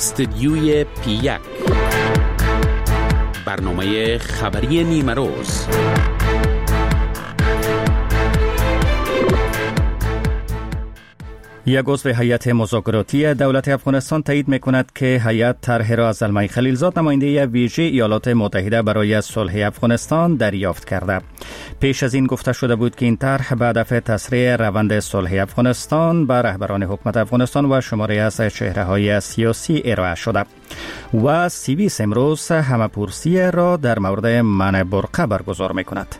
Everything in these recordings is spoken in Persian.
استدیوی پی1 برنامه خبری نیمه روز. یک عضو هیئت مذاکراتی دولت افغانستان تایید می‌کند که هیئت طرح را از زلمه خلیلزاد نماینده ویژه ایالات متحده برای صلح افغانستان دریافت کرده. پیش از این گفته شده بود که این طرح به هدف تسریع روند صلح افغانستان به رهبران حکومت افغانستان و شماری از چهره‌های سیاسی ارائه شده و سیویس امروز همه‌پرسی را در مورد منع برقه برگزار می‌کند.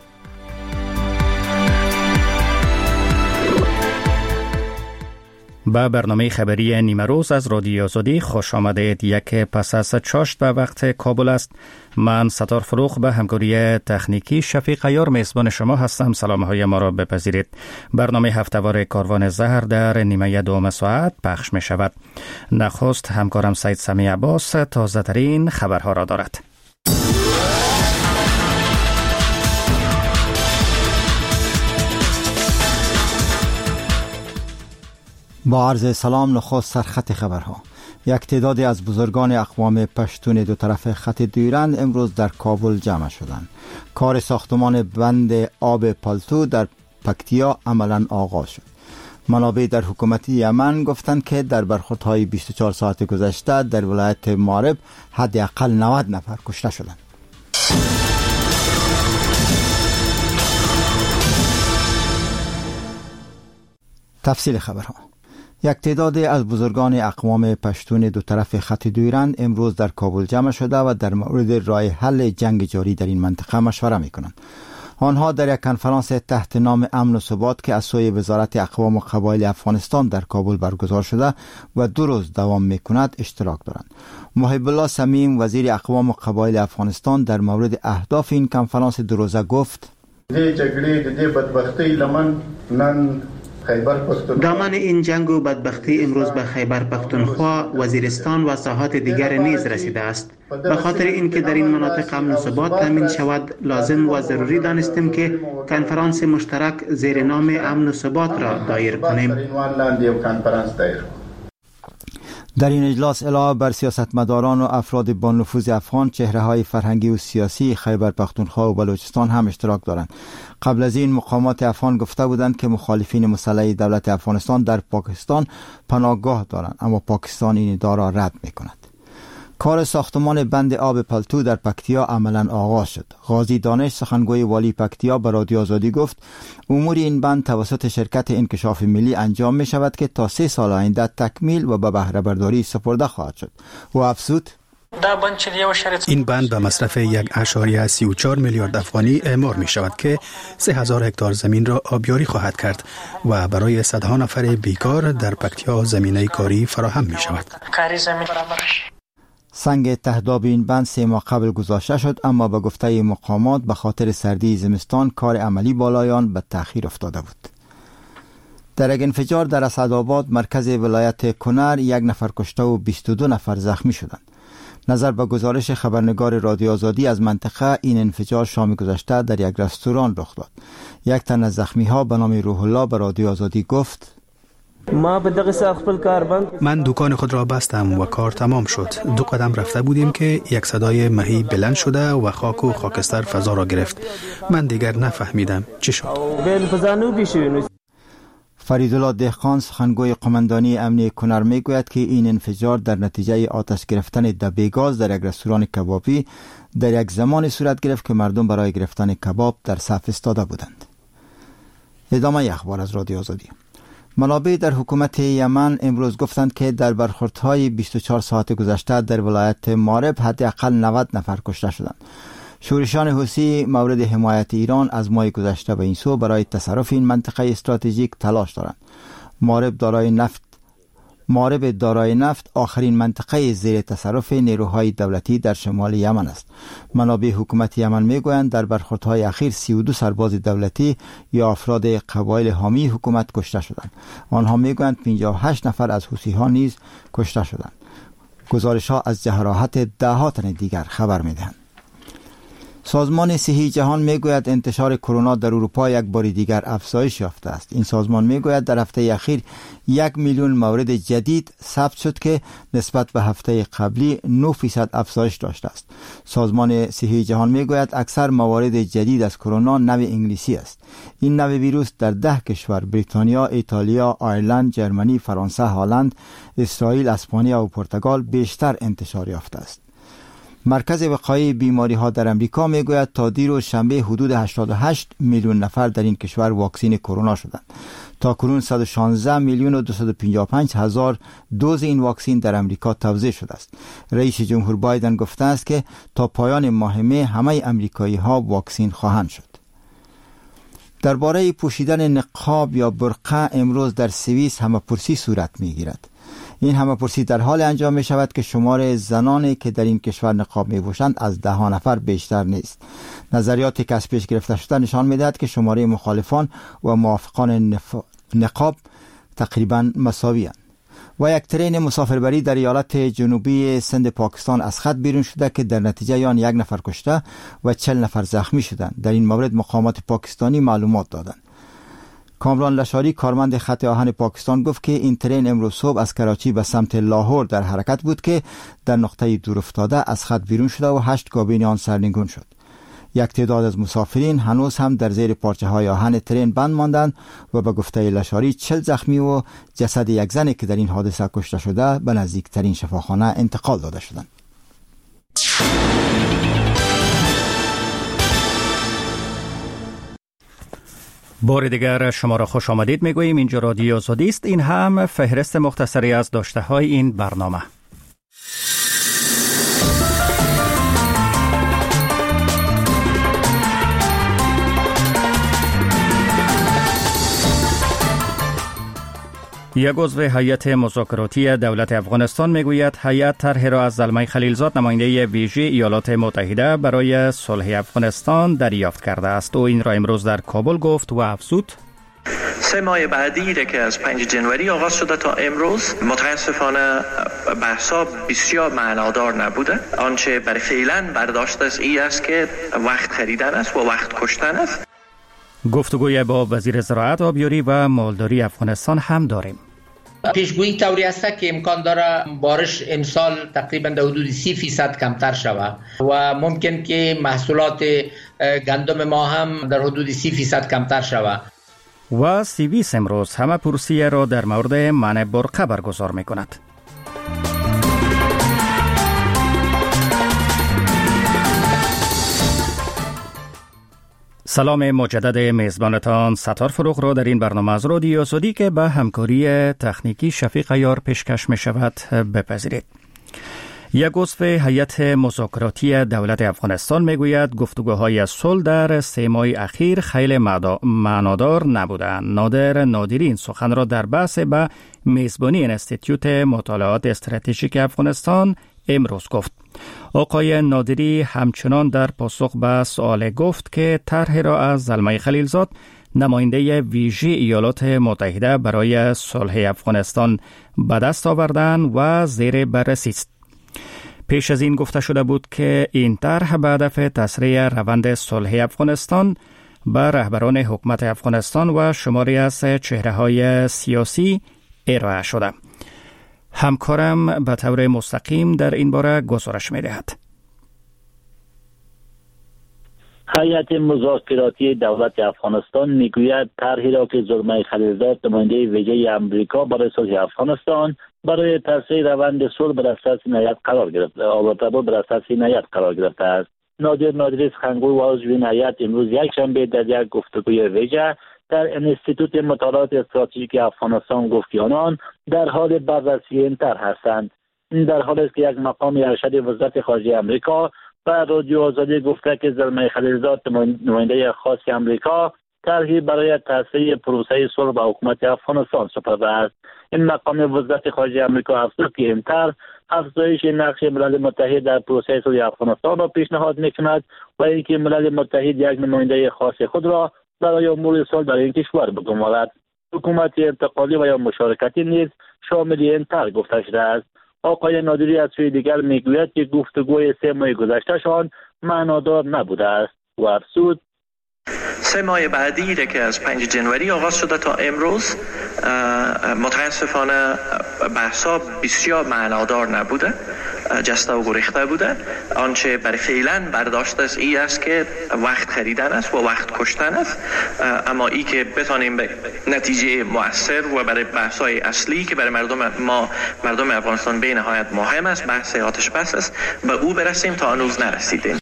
با برنامه خبری نیمه روز از رادیو آزادی خوش آمدید. یک پس از چاشت به وقت کابل است. من ستار فروغ به همکاری تکنیکی شفیق عیار میزبان شما هستم. سلام‌های ما را بپذیرید. برنامه هفته‌وار کاروان زهر در نیمه دوم ساعت پخش می شود. نخست همکارم سید سمی عباس تازه ترین خبرها را دارد. با عرض سلام، نخست سرخط خبرها. یک تعدادی از بزرگان اقوام پشتون دو طرف خط دویرند امروز در کابل جمع شدند. کار ساختمان بند آب پالتو در پکتیا عملاً آغاز شد. منابع در حکومت یمن گفتند که در برخوردهای 24 ساعت گذشته در ولایت مارب حداقل 90 نفر کشته شدند. تفصیل خبرها. یک تعدادی از بزرگان اقوام پشتون دو طرف خط دویرند امروز در کابل جمع شده و در مورد راه حل جنگ جاری در این منطقه مشوره می‌کنند. آنها در یک کنفرانس تحت نام امن و ثبات که از سوی وزارت اقوام و قبایل افغانستان در کابل برگزار شده و 2 روز دوام می‌کند اشتراک دارند. محب الله صمیم وزیر اقوام و قبایل افغانستان در مورد اهداف این کنفرانس 2 روزه گفت: دامن این جنگ و بدبختی امروز به خیبر پختونخوا، وزیرستان و ساحات دیگر نیز رسیده است. به خاطر اینکه در این مناطق امن و ثبات تامین شود، لازم و ضروری دانستیم که کنفرانس مشترک زیر نام امن و ثبات را دایر کنیم. در این اجلاس علاوه بر سیاستمداران و افراد با نفوذ افغان، چهره‌های فرهنگی و سیاسی خیبر پختونخوا و بلوچستان هم اشتراک دارند. قبل از این مقامات افغان گفته بودند که مخالفین مسلح دولت افغانستان در پاکستان پناهگاه دارند، اما پاکستان این ادعا را رد می‌کند. کار ساختمان بند آب پالتو در پکتیا عملاً آغاز شد. غازی دانش سخنگوی والی پکتیا به رادیو آزادی گفت امور این بند توسط شرکت انکشاف ملی انجام می شود که تا 3 سال آینده تکمیل و به بهره برداری سپرده خواهد شد. و افزود این بند به مصرف 1.34 میلیارد افغانی اعمار می شود که 3000 هکتار زمین را آبیاری خواهد کرد و برای صدها نفر بیکار در پکتیا زمینه کاری فراهم می شود. سنگ تهداب این بند 3 ماه قبل گذاشته شد، اما به گفته مقامات به خاطر سردی زمستان کار عملی بالایان به تأخیر افتاده بود. در یک انفجار در اسعدآباد مرکز ولایت کنر 1 نفر کشته و 22 نفر زخمی شدند. نظر به گزارش خبرنگار رادیو آزادی از منطقه، این انفجار شام گذشته در یک رستوران رخ داد. یک تن از زخمی‌ها به نام روح الله به رادیو آزادی گفت: من دکان خود را بستم و کار تمام شد. 2 قدم رفته بودیم که یک صدای مهی بلند شده و خاک و خاکستر فضا را گرفت. من دیگر نفهمیدم چی شد. فریدالله دهقان سخنگوی قماندانی امنیه کنر میگوید که این انفجار در نتیجه آتش گرفتن دبه گاز در یک رستوران کبابی در یک زمان صورت گرفت که مردم برای گرفتن کباب در صف ایستاده بودند. ادامه اخبار از رادیو آزادی. منابع در حکومت یمن امروز گفتند که در برخوردهای 24 ساعت گذشته در ولایت مارب حداقل 90 نفر کشته شدند. شورشان حوثی مورد حمایت ایران از ماه گذشته به این سو برای تصرف این منطقه استراتژیک تلاش دارند. مارب دارای نفت آخرین منطقه زیر تصرف نیروهای دولتی در شمال یمن است. منابع حکومت یمن میگویند در برخوردهای اخیر 32 سرباز دولتی یا افراد قبایل حامی حکومت کشته شدند. آنها میگویند 58 نفر از حوثی‌ها نیز کشته شدند. گزارش‌ها از جراحت 10 تن دیگر خبر میدهند. سازمان صحی جهان میگوید انتشار کرونا در اروپا یک بار دیگر افزایش یافته است. این سازمان میگوید در هفته اخیر 1 میلیون مورد جدید ثبت شد که نسبت به هفته قبلی 9% افزایش داشته است. سازمان صحی جهان میگوید اکثر موارد جدید از کرونا نوع انگلیسی است. این نوع ویروس در 10 کشور بریتانیا، ایتالیا، آیرلند، جرمنی، فرانسه، هلند، اسرائیل، اسپانیا و پرتغال بیشتر انتشار یافته است. مرکز وقایع بیماری ها در امریکا میگوید تا دیروز شنبه حدود 88 میلیون نفر در این کشور واکسین کرونا شدند. تا کنون 116 میلیون و 255 هزار دوز این واکسین در امریکا توزیع شده است. رئیس جمهور بایدن گفته است که تا پایان ماه می همه امریکایی ها واکسین خواهند شد. درباره پوشیدن نقاب یا برقع امروز در سوئیس همه‌پرسی صورت میگیرد. این همه‌پرسی در حال انجام می شود که شمار زنانی که در این کشور نقاب می پوشند از 10 نفر بیشتر نیست. نظریاتی که از پیش گرفته شده نشان می دهد که شماره مخالفان و موافقان نقاب تقریبا مساوی اند. و یک ترین مسافربری در ایالت جنوبی سند پاکستان از خط بیرون شده که در نتیجه آن 1 نفر کشته و 40 نفر زخمی شدند. در این مورد مقامات پاکستانی معلومات دادند. کامران لشاری کارمند خط آهن پاکستان گفت که این ترین امروز صبح از کراچی به سمت لاهور در حرکت بود که در نقطه دور افتاده از خط بیرون شده و 8 کابین آن سرنگون شد. یک تعداد از مسافرین هنوز هم در زیر پارچه های آهن ترین بند ماندند و به گفته لشاری 40 زخمی و جسد یک زنی که در این حادثه کشته شده به نزدیکترین شفاخانه انتقال داده شدند. بار دیگر شما را خوش آمدید میگوییم. اینجا رادیو آزادی است. این هم فهرست مختصری از داشته های این برنامه. یک عضو هیئت مذاکراتی دولت افغانستان میگوید هیئت طرحی را از زلمه خلیلزاد نماینده ویژه ایالات متحده برای صلح افغانستان دریافت کرده است. او این را امروز در کابل گفت و افزود 3 ماه بعدی که از 5 جنوری آغاز شده تا امروز متاسفانه بحثا بسیار معنادار نبوده. آنچه برای فعلا برداشت است این است که وقت خریدن است و وقت کشتن است. گفتگوی با وزیر زراعت، آبیاری و مالداری افغانستان هم داریم. پیشگویی طوری است که امکان داره بارش امسال تقریبا در حدود 30% کمتر شود و ممکن که محصولات گندم ما هم در حدود 30% کمتر شود. و سوئیس امروز همه پرسی را در مورد منع برقع برگزار می کند. سلام مجدد میزبانتان ستار فروغ را در این برنامه از رادیو آزادی که به همکاری تکنیکی شفیق عیار پیشکش می شود بپذیرید. یک عضو هیئت مذاکراتی دولت افغانستان میگوید گفتگوهای صلح در 3 ماه اخیر خیلی معنادار نبودند. نادر نادری این سخن را در بحث به میزبانی انستیتیوت مطالعات استراتژیک افغانستان امروز گفت. آقای نادری همچنان در پاسخ به سوال گفت که طرح را از زلمه خلیلزاد نماینده ویژه ایالات متحده برای صلح افغانستان به دست آوردن و زیر بررسی است. پیش از این گفته شده بود که این طرح به هدف تسریع روند صلح افغانستان به رهبران حکومت افغانستان و شماری از چهره‌های سیاسی ارائه شده. همکارم به طور مستقیم در این باره گزارش می‌دهد. هیئت مذاکراتی دولت افغانستان میگوید طرحی را که زلمه خلیلزاد نماینده ویژه آمریکا برای صلح افغانستان برای تسریع روند صلح بر اساس هیئت قرار گرفته است. نادر نادری سخنگوی و عضو این هیئت امروز یکشنبه در یک گفتگوی ویژه در انستیتوت مطالعات استراتژیک افغانستان گفت که آنان در حال بررسی این طرح هستند. این در حالی است که یک مقام ارشد وزارت خارجه آمریکا و رادیو آزادی گفته که زلمه خلیلزاد نماینده خاص آمریکا طرحی برای تسریع پروسه صلح با حکومت افغانستان سپرده است. این مقام وزارت خارجه آمریکا افزود که این طرح افزایش نقش ملل متحد در پروسه صلح افغانستان را پیشنهاد می‌کند و اینکه ملل متحد یک نماینده خاص خود را برای امور صلح در این کشور بگمارد. حکومت انتقالی و یا مشارکتی نیز شامل این طرح گفته شده است. آقای نادری از سوی دیگر میگوید که گفتگوی 3 ماه گذشتهشان معنادار نبوده است و افزود 3 ماه بعدی که از 5 جنوری آغاز شده تا امروز متاسفانه بحثا بسیار معنادار نبوده، جسته و گریخته بوده. آنچه برای فعلا برداشت است این است که وقت خریدن است و وقت کشتن است، اما این که بتانیم به نتیجه مؤثر و برای بحث‌های اصلی که برای مردم افغانستان به نهایت مهم است، بحث آتش بس است، به او برسیم تا هنوز نرسیدیم.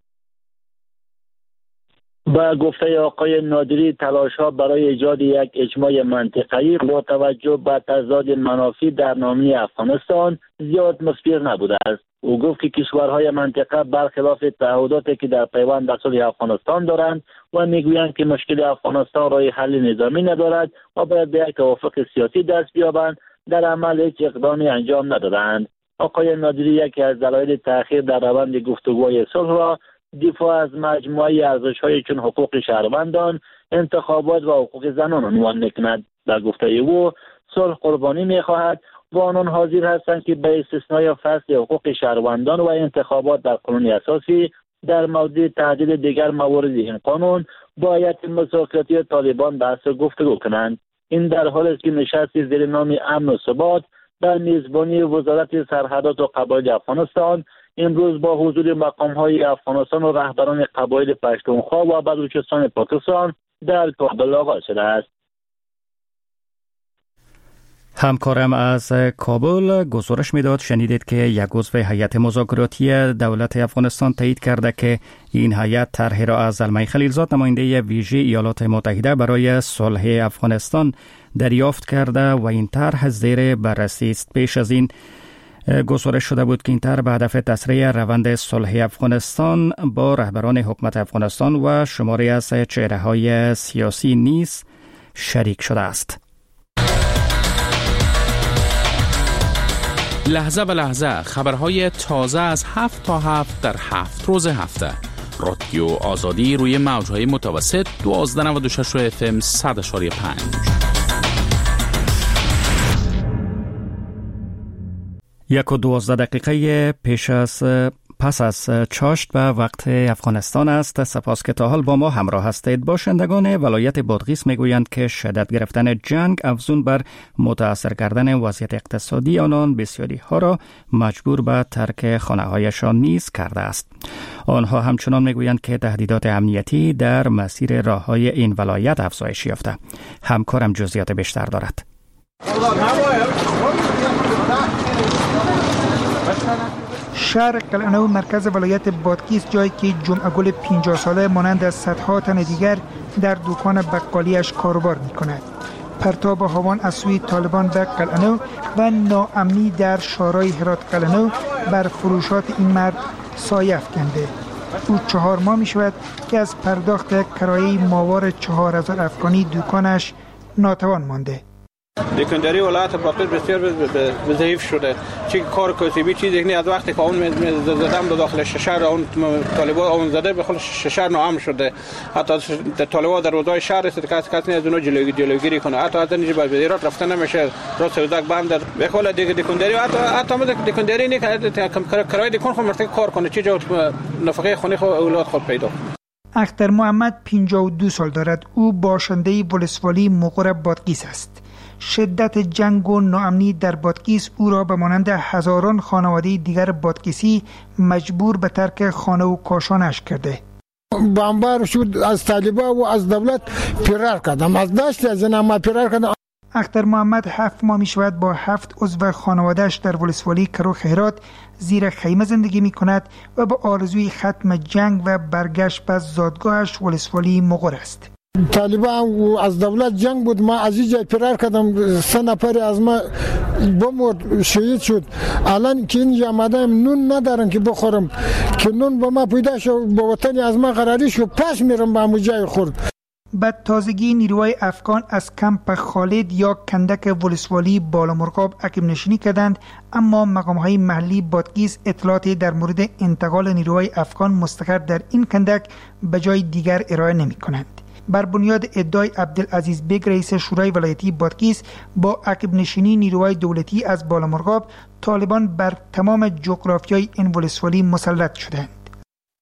با گفته آقای نادری تلاش‌ها برای ایجاد یک اجماع منطقه‌ای با توجه به تضاد منافع در ناحیه افغانستان زیاد مثمر نبوده است. او گفت که کشورهای منطقه برخلاف تعهداتی که در پیوند به صلح افغانستان دارند و میگویند که مشکل افغانستان راه حل نظامی ندارد و باید به یک توافق سیاسی دست بیابند، در عمل هیچ اقدامی انجام ندادند. آقای نادری یکی از دلایل تأخیر در روند گفتگوهای صلح را دفاع از مجموعه ارزش‌های چون حقوق شهروندان، انتخابات و حقوق زنان عنوان می‌کند. در گفته او صلح قربانی می‌خواهد و آنان حاضر هستند که به استثنای فصل حقوق شهروندان و انتخابات در قانون اساسی در مورد تعدیل دیگر موارد این قانون با هیئت مذاکراتی طالبان بحث گفتگو کنند. این در حالی است که نشستی زیر نام امن و ثبات در میزبانی وزارت سرحدات و قبایل افغانستان امروز با حضور مقام‌های افغانستان و رهبران قبایل پشتونخوا و بلوچستان پاکستان در کابل آغاز شده است. همکارم از کابل گزارش میداد شنیدید که یک عضو هیئت مذاکراتی دولت افغانستان تایید کرده که این هیئت طرحی را از زلمه خلیلزاد نماینده ویژه ایالات متحده برای صلح افغانستان دریافت کرده و این طرح زیر بررسی است. پیش از این گزارش شده بود که این طرح به هدف تسریع روند صلح افغانستان با رهبران حکومت افغانستان و شماری از چهره‌های سیاسی نیز شریک شده است. لحظه به لحظه خبرهای تازه از 7 تا 7 در 7 روز هفته. رادیو آزادی روی موجهای متوسط 1296 FM 100.5. یک و 12 دقیقه پس از چاشت به وقت افغانستان است. سپاس که تا حال با ما همراه هستید. باشندگان ولایت بادغیس میگویند که شدت گرفتن جنگ افزون بر متاثر کردن وضعیت اقتصادی آنان بسیاری ها را مجبور به ترک خانه هایشان نیز کرده است. آنها همچنان میگویند که تهدیدات امنیتی در مسیر راه های این ولایت افزایش یافته. همکارم جزئیات بیشتر دارد. شهر قلعه‌نو مرکز ولایت بادغیس جایی که جمعه گل 50 ساله مانند از صدها تن دیگر در دکان بقالیش کاروبار می‌کند. پرتاب هاوان از سوی طالبان به قلعه‌نو و ناامنی در شورای هرات قلعه‌نو بر فروشات این مرد سایه افکنده. او 4 ماه می‌شود که از پرداخت کرایه ماهوار 4000 افغانی دکانش ناتوان مانده. دکانداری ولایت بادغیس بسیار ضعیف شده. چه کار کسبی چیزی نه، از وقتی که اون زدم به داخل شهر اون طالبان اون زده به خود شهر ناامن شده. حتی طالبان در روزهای شهر است که کسی از اونها جلوگیری کنه. حتی از اینجا به ایران رفتن نمیشه. راست سوداک بند به خود دکانداری حتی دکانداری نه که کرایه دکان خود مرتب کار کنه، چه جا نفقه خونه خود اولاد خود پیدا. اختر محمد 52 سال دارد. او باشنده ولسوالی مقر بادغیس است. شدت جنگ و ناامنی در بادغیس او را به مانند هزاران خانواده دیگر بادغیسی مجبور به ترک خانه و کاشانش کرده. بمبار شد، از طالبان و از دولت فرار کردم، از دشت از نما فرار کردم. اختر محمد 7 ماه می شود با 7 عضو خانواده‌اش در ولسوالی کروخ هرات زیر خیمه زندگی می کند و با آرزوی ختم جنگ و برگشت به زادگاهش ولسوالی مقر است. طالبان و از دولت جنگ بود، ما از اینجا فرار کردم، 3 نفر از ما بمرد، شهید شد. الان که اینجا آمدم نون ندارم که بخورم، که نون با ما پیدا شد، با وطن از ما قراری شد، پس میرم به همون جای خورد. به تازگی نیروهای افغان از کمپ خالد یا کندک ولسوالی بالامرغاب عقب نشینی کردند، اما مقام‌های محلی بادغیس اطلاعاتی در مورد انتقال نیروهای افغان مستقر در این کندک به جای دیگر ارائه نمی‌کنند. بر بنیاد ادعای عبدالعزیز بیگ رئیس شورای ولایتی بادغیس با عقب نشینی نیروهای دولتی از بالامرغاب، طالبان بر تمام جغرافیای این ولسوالی مسلط شدند.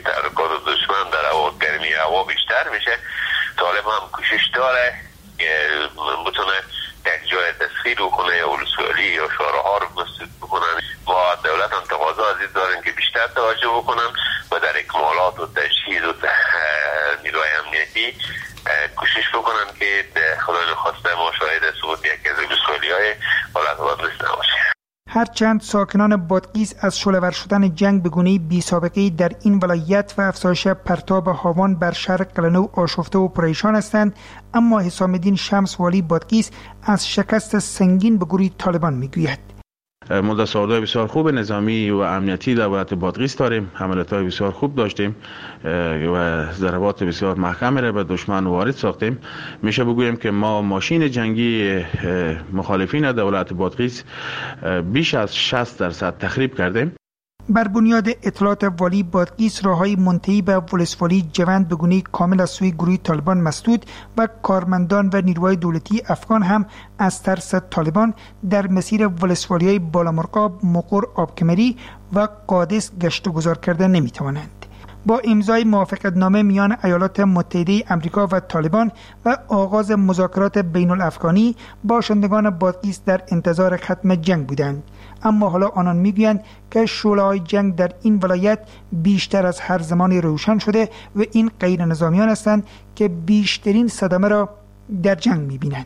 تحرکات دشمن در هوا، گرمی هوا بیشتر میشه. طالب هم کوشش داره که بتونه یک جای تسخیر بکنه یا ولسوالی یا شهرها رو مسدود بکنن و دولت هم تقاضا از این دارن که بیشتر توجه بکنن و در اکمالات و تجهیز و نیروی امنیتی کوشش بکنن که خدای نخواسته ما شاهد سقوط یکی از ولسوالی‌های حالت نباشه. هرچند ساکنان بادغیس از شعله‌ور شدن جنگ به گونه‌ای بی‌سابقه‌ای در این ولایت و افزایش پرتاب هاوان بر شهر قلنو آشفته و پریشان هستند، اما حسام الدین شمس والی بادغیس از شکست سنگین به گروه طالبان میگوید. ما دستاوردهای بسیار خوب نظامی و امنیتی در ولایت بادغیس داریم، حملات‌های بسیار خوب داشتیم و ضربات بسیار محکم را به دشمن وارد ساختیم. میشه بگوییم که ما ماشین جنگی مخالفین در ولایت بادغیس بیش از 60% تخریب کردیم. بر بنیاد اطلاعات والی بادغیس، راههای منتهی به ولسوالی جوند به گونه‌ای کامل از سوی گروه طالبان مسدود و کارمندان و نیروهای دولتی افغان هم از ترس طالبان در مسیر ولسوالی‌های بالامرغاب، مقر، آبکمری و قادس گشت و گذار کرده نمی‌توانند. با امضای موافقتنامه میان ایالات متحده آمریکا و طالبان و آغاز مذاکرات بین الافغانی، باشندگان بادغیس در انتظار ختم جنگ بودند. اما حالا آنان میگویند که شعله‌های جنگ در این ولایت بیشتر از هر زمانی روشن شده و این غیر نظامیان هستند که بیشترین صدمه را در جنگ میبینند.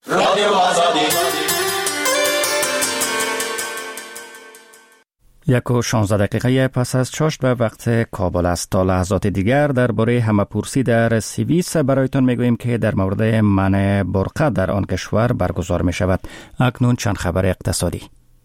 یک و 16 دقیقه پس از چاشت به وقت کابل است. تا لحظات دیگر درباره همه‌پرسی در سوئیس برایتان میگوییم که در مورد منع برقه در آن کشور برگزار می شود. اکنون چند خبر اقتصادی.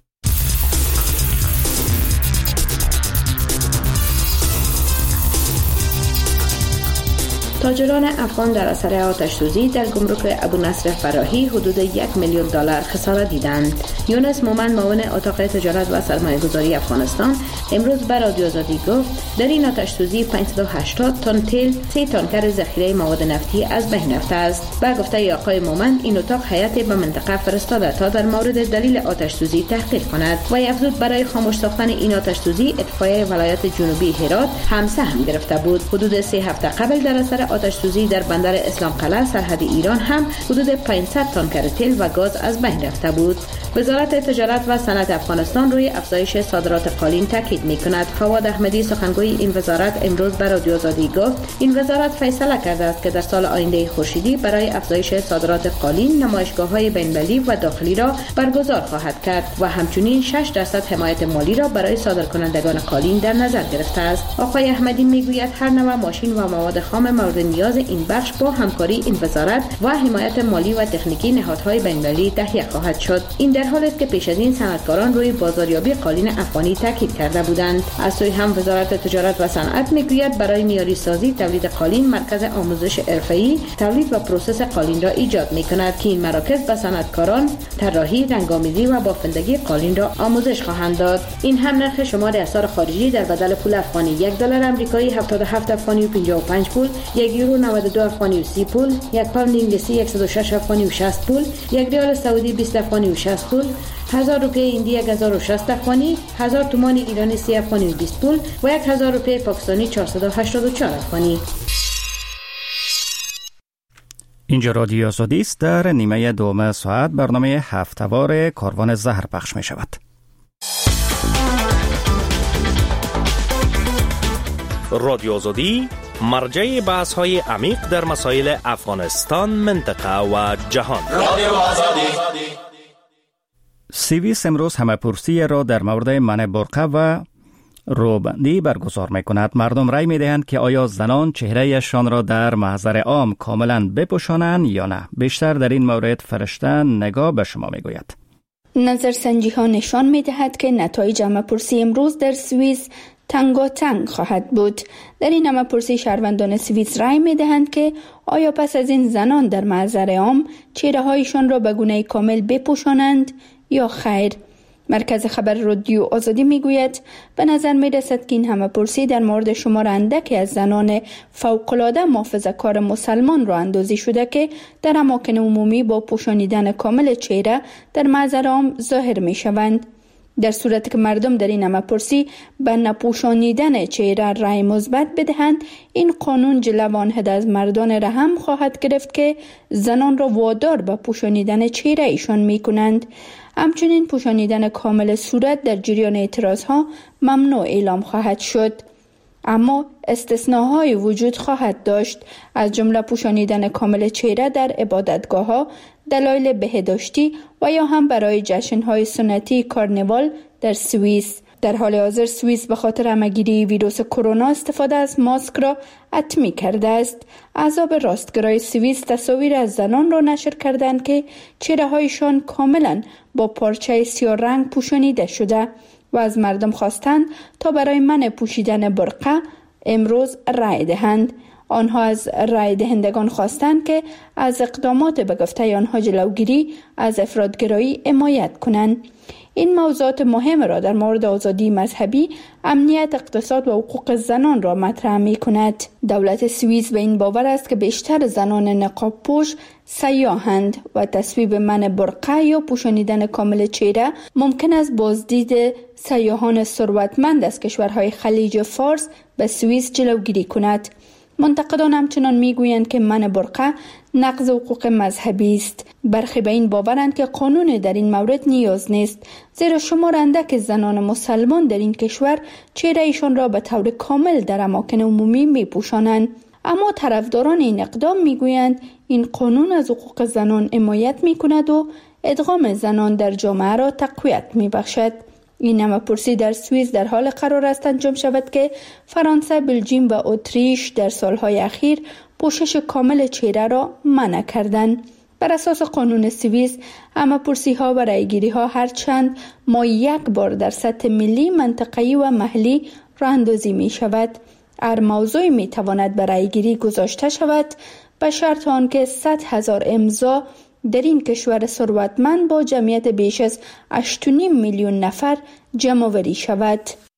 تاجران افغان در اثر آتش سوزی در گمرک ابونصر فراهی حدود $1 میلیون خسارت دیدند. یونس مومند، معاون اتاق تجارت و سرمایه‌گذاری افغانستان، امروز به رادیو آزادی گفت در این آتش سوزی 580 تن تیل، 3 تانکر ذخیره مواد نفتی از بین رفته است. با گفته آقای مومند، این اتاق هیئتی به منطقه فرستاده تا در مورد دلیل آتش سوزی تحقیق کند و افزود برای خاموش ساختن این آتش سوزی اطفای ولایت جنوبی هرات هم سهم گرفته بود. حدود 3 هفته قبل در اثر آتش سوزی در بندر اسلام قلعه سرحد ایران هم حدود 500 تانکر تیل و گاز از بین رفته بود. وزارت تجارت و صنعت افغانستان روی افزایش صادرات قالین تاکید می‌کند. فواد احمدی، سخنگوی این وزارت، امروز به رادیو آزادی گفت این وزارت فیصله کرده است که در سال آینده خورشیدی برای افزایش صادرات قالین نمایشگاه‌های بین‌المللی و داخلی را برگزار خواهد کرد و همچنین 6% حمایت مالی را برای صادرکنندگان قالین در نظر گرفته است. آقای احمدی میگوید هر نوع ماشین و مواد خام مورد نیاز این بخش با همکاری این وزارت و حمایت مالی و تکنیکی نهادهای بین‌المللی تهیه خواهد شد. این در حالی است که پیش از این صنعتکاران روی بازاریابی قالین افغانی تاکید کرده بودند. از سوی هم وزارت تجارت و صنعت میگوید برای معیاری سازی تولید قالین مرکز آموزش حرفه‌ای تولید و پروسس قالین را ایجاد می‌کند که این مراکز به صنعتکاران طراحی، رنگ‌آمیزی و بافندگی قالین را آموزش خواهند داد. این هم نرخ شمار اسعار خارجی در بدل پول افغانی: $1 آمریکایی 77 افغانی و 55 پول، €1 92 افغانی و 30 پول، یک پوند انگلیسی 106 افغانی و 60 پول، یک ریال سعودی 20 افغانی و 60 پول، 1000 روپیه هندی 1060 افغانی، 1000 تومان ایرانی 30 افغانی و 20 پول و 1000 روپیه پاکستانی 484 افغانی. اینجا رادیو آزادی است. در نیمه دوم ساعت برنامه هفته‌وار کاروان زهر پخش می شود. رادیو آزادی مرجع بحث‌های عمیق در مسائل افغانستان، منطقه و جهان. رادیو آزادی. سوئیس امروز همه‌پرسی را در مورد منع برقه و روبندی برگزار می‌کند. مردم رأی می‌دهند که آیا زنان چهره‌شان را در محضر عام کاملاً بپوشانند یا نه. بیشتر در این مورد فرشته نگاه به شما می‌گوید. نظرسنجی‌ها نشان می‌دهد که نتایج همه‌پرسی امروز در سوئیس تنگاتنگ خواهد بود. در این همه‌پرسی شهروندان سوئیس رأی می‌دهند که آیا پس از این زنان در محضر عام چهره‌هایشان را به گونه کامل بپوشانند یا خیر. مرکز خبر رادیو آزادی میگوید به نظر میرسد که این همه‌پرسی در مورد شمار اندکی از زنان فوق‌العاده محافظه‌کار مسلمان را اندازی شده که در اماکن عمومی با پوشانیدن کامل چهره در محضر عام ظاهر میشوند. در صورتی که مردم در این نامه‌پرسی به نپوشانیدن چهره رای مثبت بدهند، این قانون جلو آن از مردان را هم خواهد گرفت که زنان را وادار به پوشانیدن چهره ایشان می کنند. همچنین پوشانیدن کامل صورت در جریان اعتراضها ممنوع اعلام خواهد شد. اما استثناهای وجود خواهد داشت، از جمله پوشانیدن کامل چهره در عبادتگاه‌ها، دلایل بهداشتی و یا هم برای جشن‌های سنتی کارناوال در سوئیس. در حال حاضر سوئیس به خاطر همه‌گیری ویروس کرونا استفاده از ماسک را حتمی کرده است. احزاب راستگرای سوئیس تصاویر از زنان را نشر کردند که چهره‌هایشان کاملا با پارچه سیاه رنگ پوشانیده شده و از مردم خواستند تا برای منع پوشیدن برقع امروز رای دهند. آنها از رای دهندگان خواستند که از اقدامات به گفته آنها جلوگیری از افراطگرایی حمایت کنند. این موضوعات مهم را در مورد آزادی مذهبی، امنیت، اقتصاد و حقوق زنان را مطرح می کند. دولت سوئیس به این باور است که بیشتر زنان نقاب پوش سیاهند و تصویب منع برقع یا پوشانیدن کامل چهره ممکن است بازدید سیاحان ثروتمند از کشورهای خلیج فارس به سوئیس جلوگیری کند. منتقدان همچنان میگویند که منع برقع نقض حقوق مذهبی است. برخی به این باورند که قانون در این مورد نیاز نیست، زیرا شمار اندک زنان مسلمان در این کشور چهره ایشان را به طور کامل در اماکن عمومی میپوشانند. اما طرفداران این اقدام میگویند این قانون از حقوق زنان حمایت میکند و ادغام زنان در جامعه را تقویت میبخشد. این نامه‌پرسی در سوئیس در حال قرار است انجام شود که فرانسه، بلژیم و اتریش در سالهای اخیر پوشش کامل چهره را منع کردند. بر اساس قانون سوئیس، نامه‌پرسی‌ها و رایگیری‌ها هر چند ماه یک بار در سطح ملی، منطقه‌ای و محلی راه اندازی می شود. هر موضوعی می تواند به رایگیری گذاشته شود به شرط آنکه 100,000 امضا در این کشور ثروتمند با جمعیت بیش از 8.5 میلیون نفر جمع آوری شود.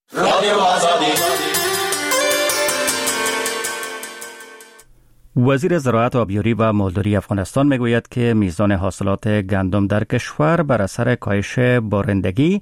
وزیر زراعت، آبیاری و مالداری افغانستان میگوید که میزان حاصلات گندم در کشور بر اثر کاهش بارندگی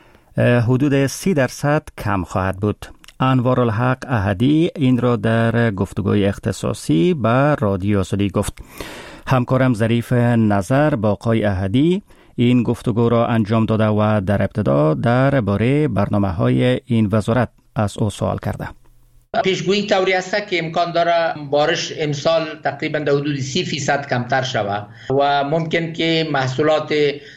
حدود 30% کم خواهد بود. انوارالحق احدی این را در گفتگوی اختصاصی به رادیو آزادی گفت. همکارم ظریف نظر با آقای احدی این گفتگو را انجام داده و در ابتدا درباره برنامه‌های این وزارت از او سوال کرده. پیشگویی طوری است که امکان داره بارش امسال تقریبا در حدود 30% کمتر شود و ممکن که محصولات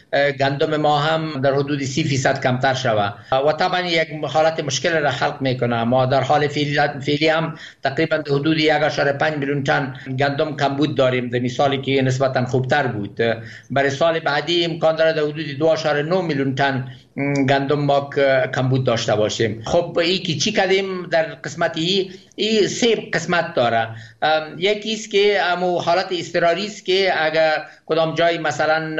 گندم ما هم در حدود 30% کمتر شود و طبعا یک حالت مشکل را خلق میکنه. ما در حال فعلی هم تقریبا در حدود 1.5 میلیون تن گندم کمبود داریم، در سالی که نسبتا خوبتر بود. برای سال بعدی امکان داره در حدود 2.9 میلیون تن گندم ما کمبود داشته باشیم. خب این که چی کردیم در قسمت این 3 قسمت داره. یکی است که امو حالت اضطراری است که اگر کدام جای مثلا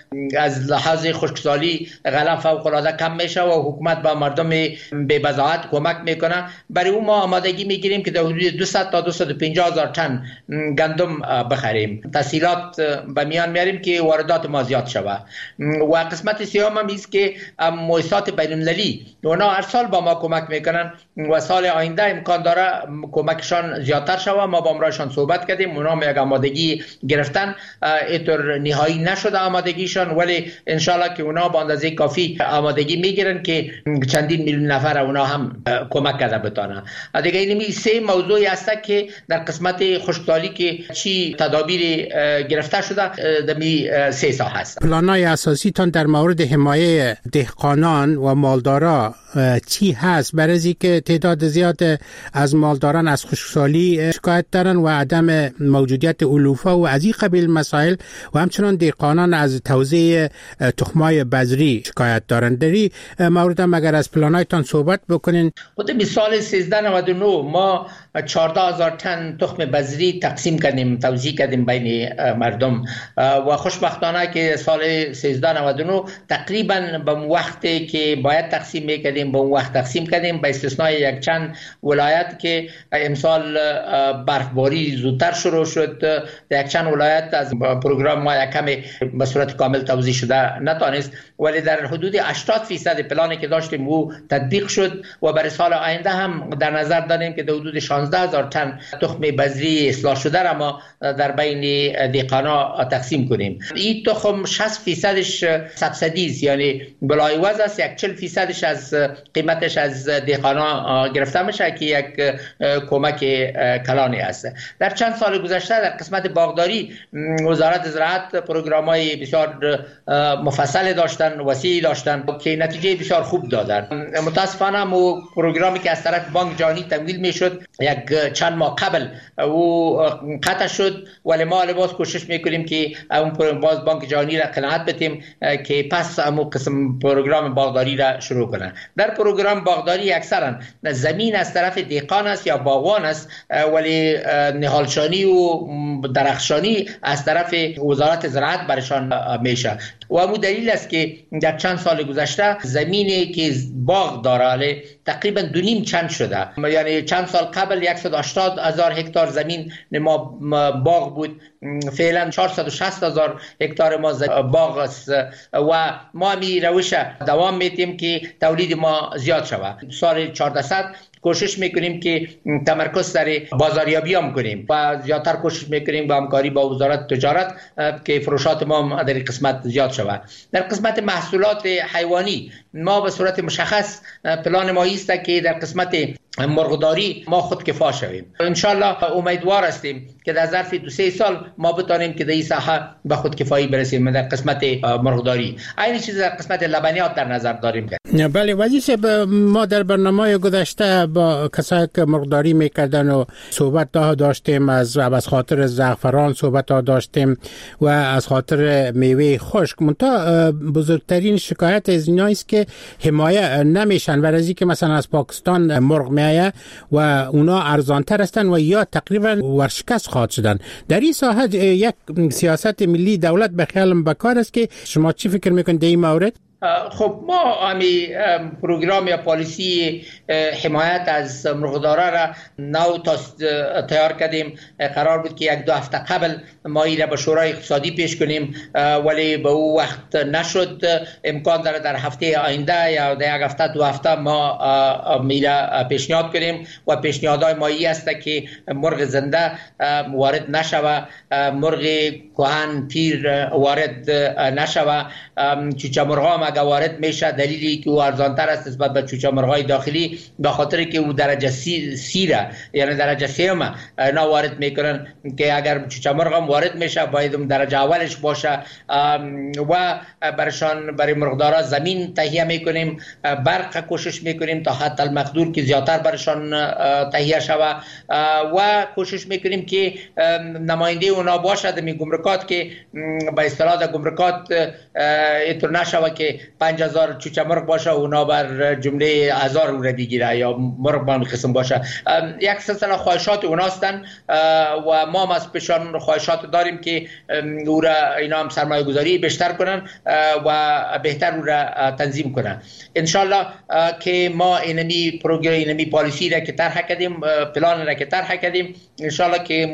از لحاظ خشکسالی غله فوق العاده کم میشه و حکومت با مردم به بضاعت کمک میکنه، برای اون ما آمادگی میگیریم که در حدود 200 تا 250 هزار تن گندم بخریم. تسهیلات به میان میاریم که واردات ما زیاد شود. و قسمت سوم هم است که مؤسسات بین‌المللی اونا هر سال با ما کمک میکنن و سال آینده امکان داره کمکشان زیادتر شود. ما با امرایشان صحبت کردیم، اونا یک آمادگی گرفتن، اینطور نهایی نشده آمادگیشان، ولی انشالله که اونا با اندازه کافی آمادگی میگیرن که چندین میلیون نفر اونا هم کمک کرده بتانن. دیگه این 3 موضوعی هست که در قسمت خشکسالی که چی تدابیر گرفته شده در 3 ساحه هست. پلان‌های اساسی تان در مورد حمایت دهقانان و مالدارا چی هست؟ برای که تعداد زیاد از مالداران از خشکسالی شکایت دارن و عدم موجودیت علوفه و از این قبیل مسائل و همچنان دهقانان از توزیع تخمای بذری شکایت دارن. در این مورد هم اگر از پلانایتان صحبت بکنین. خود سال 1399 ما 14,000 تن تخم بذری تقسیم کردیم، توزیع کردیم بین مردم و خوشبختانه که سال 1399 تقریبا به وقتی که باید تقسیم میکردیم به اون وقت تقسیم کردیم، به استثنای یک چند ولایت که امسال برفباری زودتر شروع شد. در یک چند ولایت از پروگرام ما یک کمی به صورت کامل توزیع شده افزوده نتانست، ولی در حدود 80% پلانی که داشتیم او تطبیق شد و برای سال آینده هم در نظر داریم که در حدود 16,000 تن تخم بذری اصلاح شده را ما در بین دهقانا تقسیم کنیم. این تخم 60%ش سبسیدی است، یعنی بلایوز است، 40% از قیمتش از دهقانا گرفته میشه که یک کمک کلانی است. در چند سال گذشته در قسمت باغداری وزارت زراعت پروگرام‌های بسیار مفصل داشتن، وسیع داشتن که نتیجه بسیار خوب دادن. متاسفانه مو پروگرامی که از طرف بانک جهانی تمویل میشد یک چند ماه قبل او قطع شد، ولی ما لباس کوشش میکنیم که اون باز بانک جهانی را قناعت بدیم که پس همو قسم پروگرام باغداری را شروع کنن. در پروگرام باغداری اکثرا زمین از طرف دهقان است یا باغوان است، ولی نهالشانی و درخشانی از طرف وزارت زراعت برشان میشه و همون دلیل است که در چند سال گذشته زمینی که باغ داره تقریبا 2.5 چند شده. یعنی چند سال قبل 180,000 هکتار زمین ما باغ بود، فعلا 460,000 هکتار ما باغ است و ما می روش دوام میتیم که تولید ما زیاد شود. سال 1400 کوشش میکنیم که تمرکز سر بازاریابی هم کنیم و زیادتر کوشش میکنیم با همکاری با وزارت تجارت که فروشات ما در قسمت زیاد شود. در قسمت محصولات حیوانی ما به صورت مشخص پلان ما است که در قسمت مرغداری ما خودکفا شویم. انشالله امیدوار هستیم که در ظرف 2-3 سال ما بتانیم که در این ساحه به خودکفایی برسیم در قسمت مرغداری. این چیز در قسمت لبنیات در نظر داریم. بله وزیر، ما در برنامه گذشته با کسایی که مرغداری میکردن و صحبت داشتیم، از خاطر زعفران صحبت داشتیم و از خاطر میوه خشک. منتها بزرگترین شکایت از اینا است که حمایه نمیشن، برای که مثلا از پاکستان مرغ میایه و اونا ارزانتر هستن و یا تقریبا ورشکست خواهد شدن. در این ساحه یک سیاست ملی دولت به خیالم بکار است که شما چی فکر میکنید در این مورد؟ خب ما همی پروگرام یا پالیسی حمایت از مرغدارا را نو تیار کردیم. قرار بود که 1-2 هفته قبل ما این را به شورای اقتصادی پیش کنیم، ولی به او وقت نشد. امکان داره در هفته آینده یا در 1 هفته 2 هفته ما میره پیشنهاد کنیم و پیشنهادهای ما این است که مرغ زنده وارد نشوه، مرغ کهن پیر وارد نشوه. چوچه مرغا اگه وارد میشه دلیلی که او ارزانتر است نسبت به چوچه مرغای داخلی به خاطر که او درجه سیره، یعنی درجه سیومه اینا وارد میکنن که اگر چوچه مرغ هم وارد میشه باید درجه اولش باشه و برای مرغدارا زمین تهیه میکنیم، برق کوشش میکنیم تا حد المقدور که زیادتر برشان تهیه شود و کوشش میکنیم که نماینده اونا باشه در گمرکات که به اصطلاح در گمرکات اینطور نشوه که 5,000 چوچه مرغ باشه و اونا بر جمله 1000 رو بگیره یا مرغ با قسم باشه. یک سلسله خواهشات اوناستن و ما از پیشان خواهشات داریم که او را اینا هم سرمایه گذاری بیشتر کنن و بهتر او را تنظیم کنن. انشالله که ما اینمی پروگرام اینمی پالیسی را که طرح کردیم، پلان را که طرح کردیم، انشالله که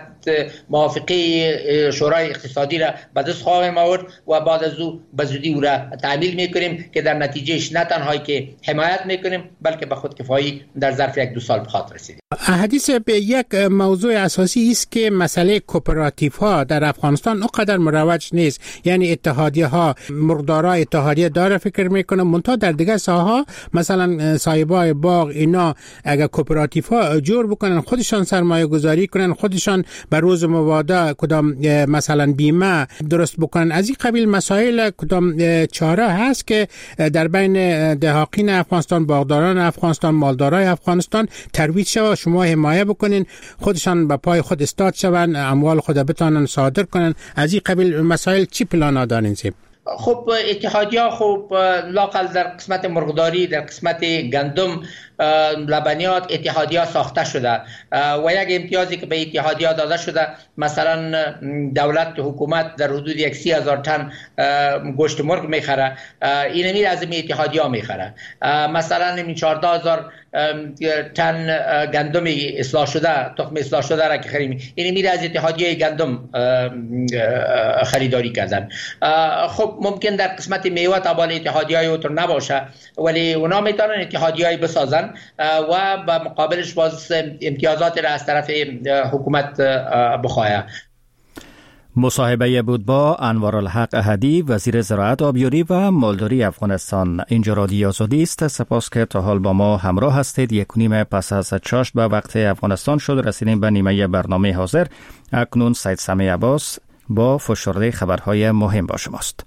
موافقه شورای اقتصادی را به دست خواهیم آورد و بعد از او به زودی او را تعمیل میکنیم که در نتیجهش نه تنها که حمایت میکنیم بلکه به خودکفایی در ظرف 1-2 سال بخاطر رسیدیم. حدیث به یک موضوع اساسی است که مسئله کوپراتیو ها در افغانستان اونقدر مروج نیست. یعنی اتحادیه ها، مرغدارا اتحادیه داره فکر میکنه، منتها در دیگه ساحه مثلا صاحبای باغ اینا اگر کوپراتیو ها جور بکنن، خودشان سرمایه گذاری کنن، خودشان بر روز مبادا کدام مثلا بیمه درست بکنن، از این قبیل مسائل کدام چاره هست که در بین دهقان افغانستان، باغداران افغانستان، مالدارای افغانستان ترویج شود، شما حمایه بکنین، خودشان به پای خود استاد شون، اموال خود بتانن صادر کنن. از این قبیل مسائل چی پلان دارین؟ خب اتحادیه خب لاقل در قسمت مرغداری، در قسمت گندم لبنیات اتحادیه ساخته شده و یک امتیازی که به اتحادیه داده شده، مثلا دولت حکومت در حدود 30,000 تن گوشت مرغ میخره، این میره از این اتحادیه میخره. مثلا 14,000 تن گندم اصلاح شده، تخم اصلاح شده را که خریم، این میره از اتحادیه گندم خریداری کردن. خب ممکن در قسمت میوه تابع اتحادیه اوتر نباشه، ولی اونا میتونن اتحادیه بسازن و به مقابلش باز امتیازات را از طرف حکومت بخواهد. مصاحبه بود با انوارالحق احدی، وزیر زراعت، آبیاری و مالداری افغانستان. اینجا رادیو آزادی است. سپاس که تا حال با ما همراه هستید. 1:30 پس از چاشت به وقت افغانستان شد. رسیدیم به نیمه برنامه حاضر. اکنون سید سمی عباس با فشرده خبرهای مهم با شماست.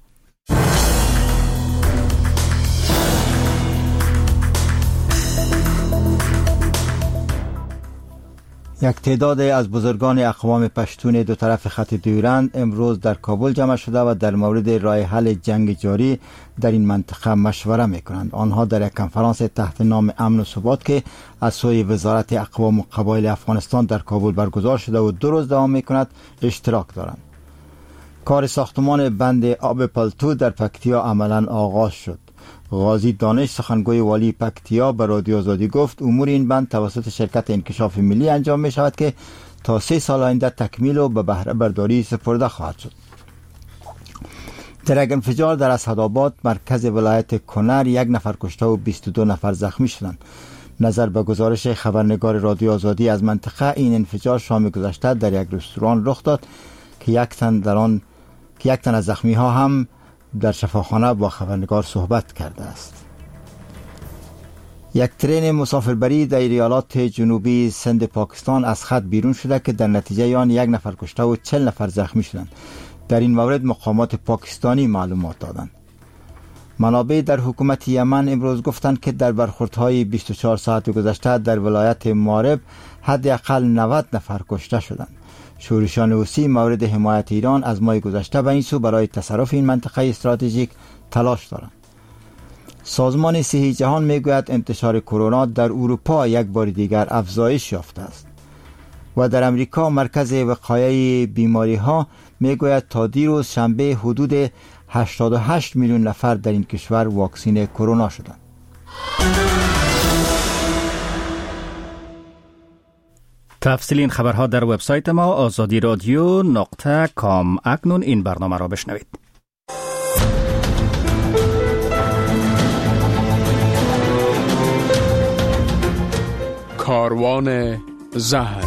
یک تعداد از بزرگان اقوام پشتون دو طرف خط دیورند امروز در کابل جمع شده و در مورد راه حل جنگ جاری در این منطقه مشوره میکنند. آنها در یک کنفرانس تحت نام امن و ثبات که از سوی وزارت اقوام و قبایل افغانستان در کابل برگزار شده و 2 روز دوام میکند اشتراک دارند. کار ساختمان بند آب پلتو در پکتیا عملا آغاز شد. غازی دانش، سخنگوی والی پکتیا، به رادیو آزادی گفت امور این بند توسط شرکت انکشاف ملی انجام می شود که تا 3 سال آینده تکمیل و به بهره برداری سپرده خواهد شد. در یک انفجار در اسعدآباد مرکز ولایت کنر 1 نفر کشته و 22 نفر زخمی شدند. نظر به گزارش خبرنگار رادیو آزادی از منطقه، این انفجار شام گذشته در یک رستوران رخ داد که یک تن از زخمی ها هم در شفاخانه با خبرنگار صحبت کرده است. یک ترین مسافربری در ایالات جنوبی سند پاکستان از خط بیرون شده که در نتیجه آن 1 نفر کشته و 40 نفر زخمی شدند. در این مورد مقامات پاکستانی معلومات دادند. منابع در حکومت یمن امروز گفتند که در برخوردهای 24 ساعت گذشته در ولایت مارب حداقل 90 نفر کشته شدند. شورشان حوثی مورد حمایت ایران از ماه گذشته به این سو برای تصرف این منطقه استراتژیک تلاش دارند. سازمان صحی جهان میگوید انتشار کرونا در اروپا یک بار دیگر افزایش یافته است و در امریکا مرکز وقایع بیماری ها میگوید تا دیروز شنبه حدود 88 میلیون نفر در این کشور واکسین کرونا شدند. تفصیل این خبرها در وبسایت ما azadi.radio.com. اکنون این برنامه را بشنوید. کاروان زهر.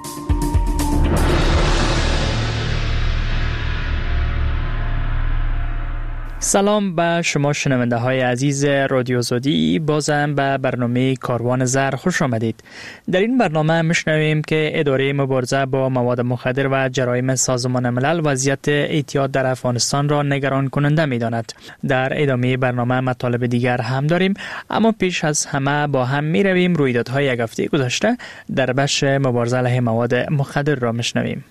سلام به شما شنونده های عزیز رادیو آزادی، بازم به برنامه کاروان زهر خوش آمدید. در این برنامه میشنویم که اداره مبارزه با مواد مخدر و جرایم سازمان ملل وضعیت اعتیاد در افغانستان را نگران کننده می‌داند. در ادامه برنامه مطالب دیگر هم داریم، اما پیش از همه با هم میرویم رویدادهای یک هفته گذشته در بخش مبارزه علیه مواد مخدر را میشنویم.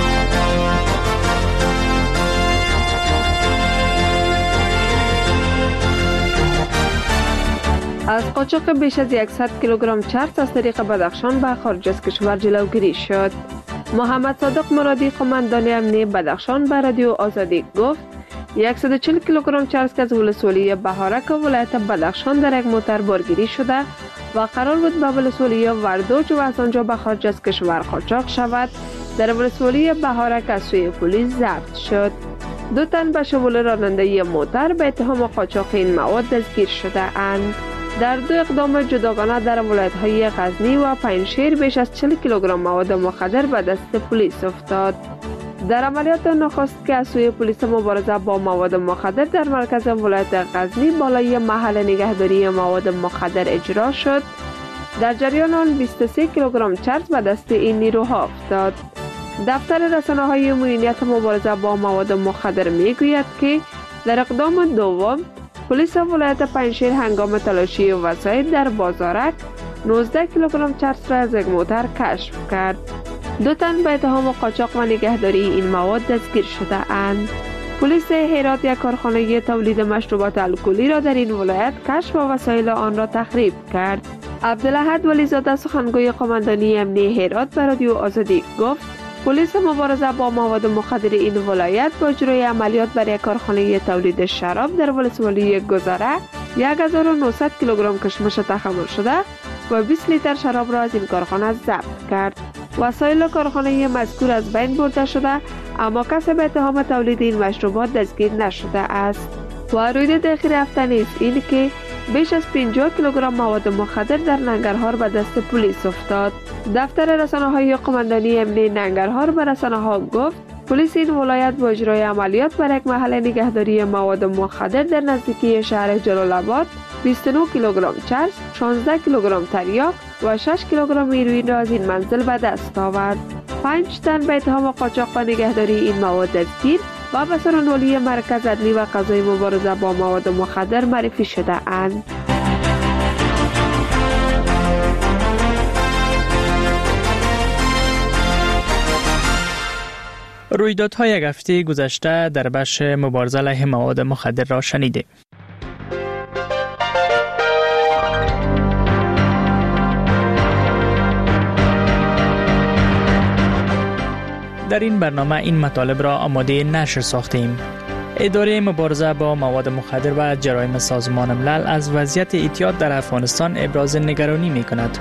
از قاچاق بیش از 100 کیلوگرم چرس از طریق بدخشان به خارج از کشور جلوگیری شد. محمد صادق مرادی، قماندان امنیه بدخشان، به رادیو آزادی گفت 140 کیلوگرم چرس که از ولسوالی بهارک ولایت بدخشان در یک موتر بارگیری شده و قرار بود به ولسوالی وردوج و از آنجا به خارج از کشور قاچاق شود، در ولسوالی بهارک از سوی پلیس ضبط شد. 2 تن به شمول راننده موتر به اتهام قاچاق این مواد دستگیر شده اند. در 2 اقدام جداگانه در ولایت‌های غزنی و پنجشیر بیش از 40 کیلوگرم مواد مخدر به دست پلیس افتاد. در عملیات نخست که از سوی پلیس مبارزه با مواد مخدر در مرکز ولایت غزنی بالای محل نگهداری مواد مخدر اجرا شد، در جریان آن 23 کیلوگرم چرس به دست این نیروها افتاد. دفتر رسانه‌های معینیت مبارزه با مواد مخدر میگوید که در اقدام دوم پلیس ولایت پنجشیر هنگام تلاشی وسایل در بازارک 19 کیلوگرم چرس را از یک موتر کشف کرد. 2 تن به اتهام قاچاق و نگهداری این مواد دستگیر شده اند. پلیس هرات یک کارخانه تولید مشروبات الکلی را در این ولایت کشف و وسایل آن را تخریب کرد. عبدالاحد ولیزاده سخنگوی قماندانی امنیه هرات به رادیو آزادی گفت پلیس مبارزه با مواد مخدر این ولایت با اجرای عملیات بر یک کارخانه تولید شراب در ولسوالی گذاره 1900 کیلوگرم کشمش تحمل شده و 20 لیتر شراب را از این کارخانه ضبط کرد. وسایل کارخانه مذکور از بین برده شده اما کسی به اتهام تولید این مشروبات دستگیر نشده است. و رویداد اخیر هفته نیز این که بیش از 50 کیلوگرم مواد مخدر در ننگرهار به دست پلیس افتاد. دفتر رسانه‌های قماندانی امنیه ننگرهار به رسانه‌ها گفت پلیس این ولایت با اجرای عملیات بر یک محل نگهداری مواد مخدر در نزدیکی شهر جلال آباد 29 کیلوگرم چرس، 16 کیلوگرم تریاک و 6 کیلوگرم هیروئین را از این منزل به دست آورد. 5 تن به اتهام قاچاق و نگهداری این مواد دستگیر و به سرانولی مرکز عدلی و قضایی مبارزه با مواد مخدر معرفی شده اند. رویدادهای یک هفته گذشته در بخش مبارزه علیه مواد مخدر را شنیده. در این برنامه این مطالب را آماده نشر ساختیم. اداره مبارزه با مواد مخدر و جرایم سازمان ملل از وضعیت اعتیاد در افغانستان ابراز نگرانی می کند.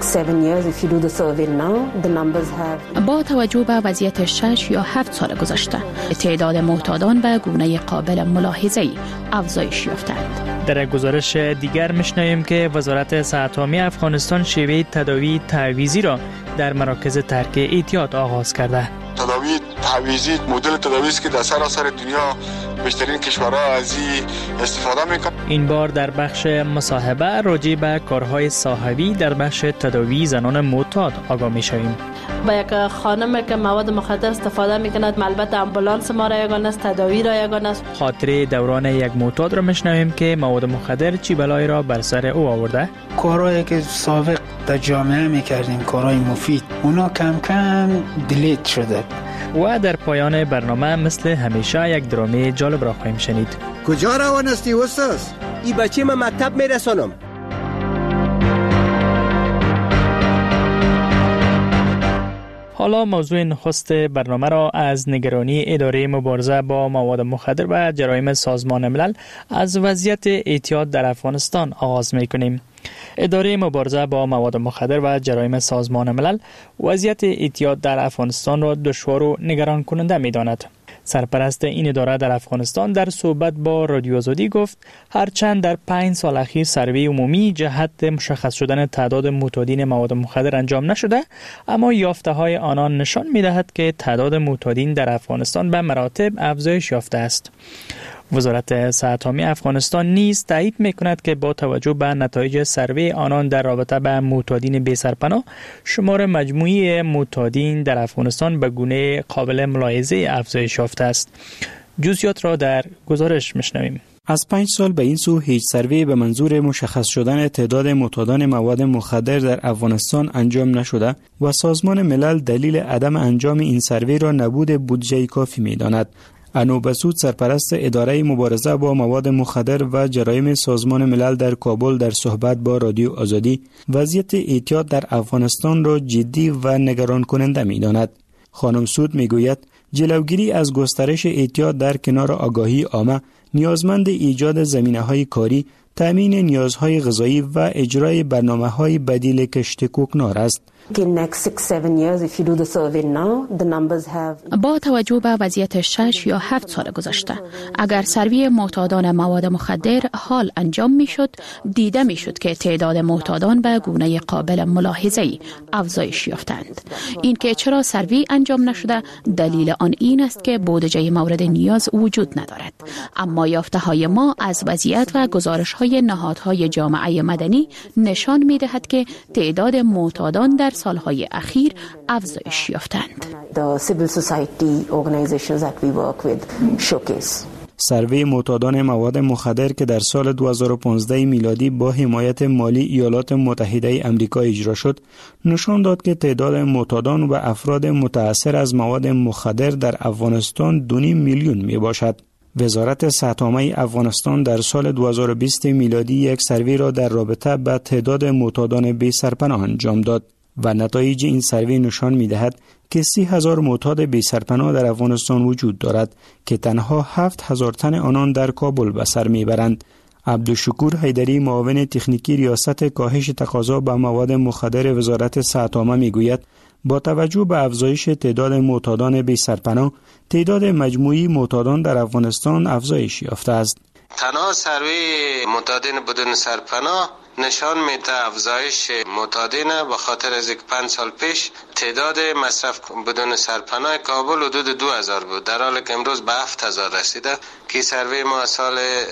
با توجه به وضعیت 6 یا 7 سال گذشته، تعداد معتادان به گونه قابل ملاحظه‌ای افزایش یافتند. در گزارش دیگر می‌شنویم که وزارت صحت عامه افغانستان شیوه تداوی تعویضی را در مراکز ترک اعتیاد آغاز کرده. تداوی تعویضی مدل تداوی است که در سراسر دنیا بیشترین کشورها از این استفاده میکنند. این بار در بخش مصاحبه راجع به کارهای صاحبی در بخش تداوی زنان معتاد آگاه میشویم. با یک خانم که مواد مخدر استفاده میکند، البته امبولانس ما را یگانه است، تداوی را یگانه است. خاطره دوران یک معتاد را میشنویم که مواد مخدر چی بلایی را بر سر او آورده. کارهایی که سابق در جامعه میکردیم، کارهای مفید، اونا کم کم دیلیت شده. و در پایان برنامه مثل همیشه یک درامه جالب را خواهیم شنید. کجا روان هستی استاد؟ ای بچه من مکتب میرسانم. حالا موضوع نخست برنامه را از نگرانی اداره مبارزه با مواد مخدر و جرایم سازمان ملل از وضعیت اعتیاد در افغانستان آغاز می‌کنیم. اداره مبارزه با مواد مخدر و جرایم سازمان ملل وضعیت اعتیاد در افغانستان را دشوار و نگران کننده می‌داند. سرپرست این اداره در افغانستان در صحبت با رادیو آزادی گفت هرچند در 5 سال اخیر سروی عمومی جهت مشخص شدن تعداد معتادین مواد مخدر انجام نشده، اما یافته‌های آنان نشان می‌دهد که تعداد معتادین در افغانستان به مراتب افزایش یافته است. وزارت صحت عامه افغانستان نیز تایید می‌کند که با توجه به نتایج سروی آنان در رابطه با معتادین بی‌سرپناه، شمار مجموعی معتادین در افغانستان به گونه قابل ملاحظه افزایش یافته است. جزئیات را در گزارش می‌شنویم. از 5 سال به این سو هیچ سروی به منظور مشخص شدن تعداد معتادان مواد مخدر در افغانستان انجام نشده و سازمان ملل دلیل عدم انجام این سروی را نبود بودجه کافی می‌داند. انو بسود سرپرست اداره مبارزه با مواد مخدر و جرایم سازمان ملل در کابل در صحبت با رادیو آزادی وضعیت اعتیاد در افغانستان را جدی و نگران کننده می‌داند. خانم سود میگوید جلوگیری از گسترش اعتیاد در کنار آگاهی عامه نیازمند ایجاد زمینه‌های کاری، تامین نیازهای غذایی و اجرای برنامه‌های بدیل کشت کوکنار است. با توجه به وضعیت 6 یا 7 سال گذشته، اگر سروی معتادان مواد مخدر حال انجام میشد، دیده میشد که تعداد معتادان به گونه قابل ملاحظه‌ای افزایش یافتند. این که چرا سروی انجام نشده، دلیل آن این است که بودجه مورد نیاز وجود ندارد. اما یافته‌های ما از وضعیت و گزارش‌های نهادهای جامعه مدنی نشان می‌دهد که تعداد معتادان در سالهای اخیر افزایش یافتند. سروی معتادان مواد مخدر که در سال 2015 میلادی با حمایت مالی ایالات متحده آمریکا اجرا شد، نشان داد که تعداد معتادان و افراد متأثر از مواد مخدر در افغانستان 2.5 میلیون می باشد. وزارت صحت عامه افغانستان در سال 2020 میلادی یک سروی را در رابطه با تعداد معتادان بی سرپناه انجام داد و نتایج این سروی نشان می‌دهد که 30,000 معتاد بی سرپناه در افغانستان وجود دارد که تنها 7,000 تن آنان در کابل به سر میبرند. عبدالشکور حیدری، معاون تکنیکی ریاست کاهش تقاضا به مواد مخدر وزارت صحت عامه میگوید با توجه به افزایش تعداد معتادان بی سرپناه، تعداد مجموعی معتادان در افغانستان افزایش یافته است. تنها سروی معتادین بدون سرپناه نشان میده افزایش معتادین به خاطر از 5 سال پیش تعداد مصرف بدون سرپناه کابل حدود 2000 بود، در حالی که امروز به 7000 رسیده که سروی ما سال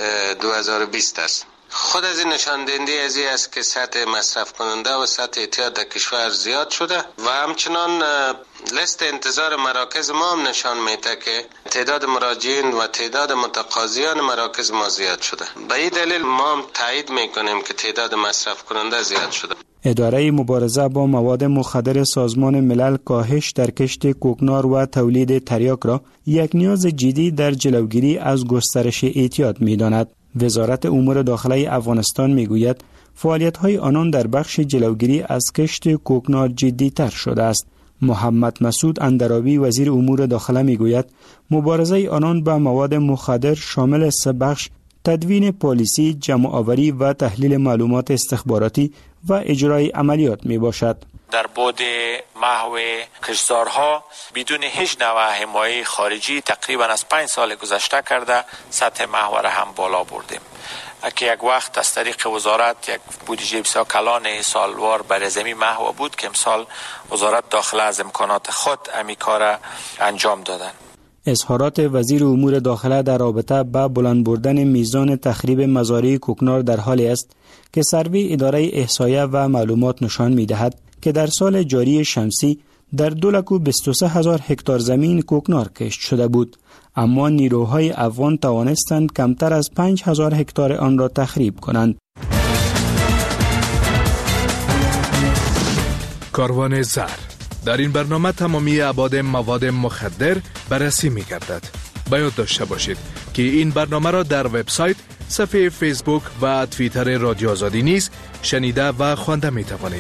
2020 است. خود از این نشان دهنده از این است که سطح مصرف کننده و سطح اعتیاد در کشور زیاد شده و همچنان لیست انتظار مراکز ما هم نشان میده که تعداد مراجعین و تعداد متقاضیان مراکز ما زیاد شده. به این دلیل ما هم تایید میکنیم که تعداد مصرف کننده زیاد شده. اداره مبارزه با مواد مخدر سازمان ملل کاهش در کشت کوکنار و تولید تریاک را یک نیاز جدی در جلوگیری از گسترش اعتیاد می‌داند. وزارت امور داخلی افغانستان میگوید فعالیت‌های آنان در بخش جلوگیری از کشت کوکنار جدی‌تر شده است. محمد مسعود اندرابی، وزیر امور داخله میگوید مبارزه آنان با مواد مخدر شامل 3 بخش: تدوین پالیسی، جمع آوری و تحلیل معلومات استخباراتی و اجرای عملیات می باشد. در بعد محو کشتزارها بدون هیچ نوع حمایه خارجی تقریبا از 5 سال گذشته کرده سطح محو را هم بالا بردیم. که یک وقت از طریق وزارت یک بودجه بسیار کلان سالوار برای زمین محو بود که امسال وزارت داخله از امکانات خود امی کار انجام دادن. اظهارات وزیر امور داخله در رابطه با بلند بردن میزان تخریب مزارع کوکنار در حالی است که سروی اداره احصایه و معلومات نشان می‌دهد که در سال جاری شمسی در 2,23,000 هکتار زمین کوکنار کشت شده بود، اما نیروهای افغان توانستند کمتر از 5,000 هکتار آن را تخریب کنند. کاروان زر. در این برنامه تمامی ابعاد مواد مخدر بررسی می‌گردد. باید داشته باشید که این برنامه را در وبسایت، صفحه فیسبوک و توییتر رادیو آزادی نیز شنیده و خوانده می‌توانید.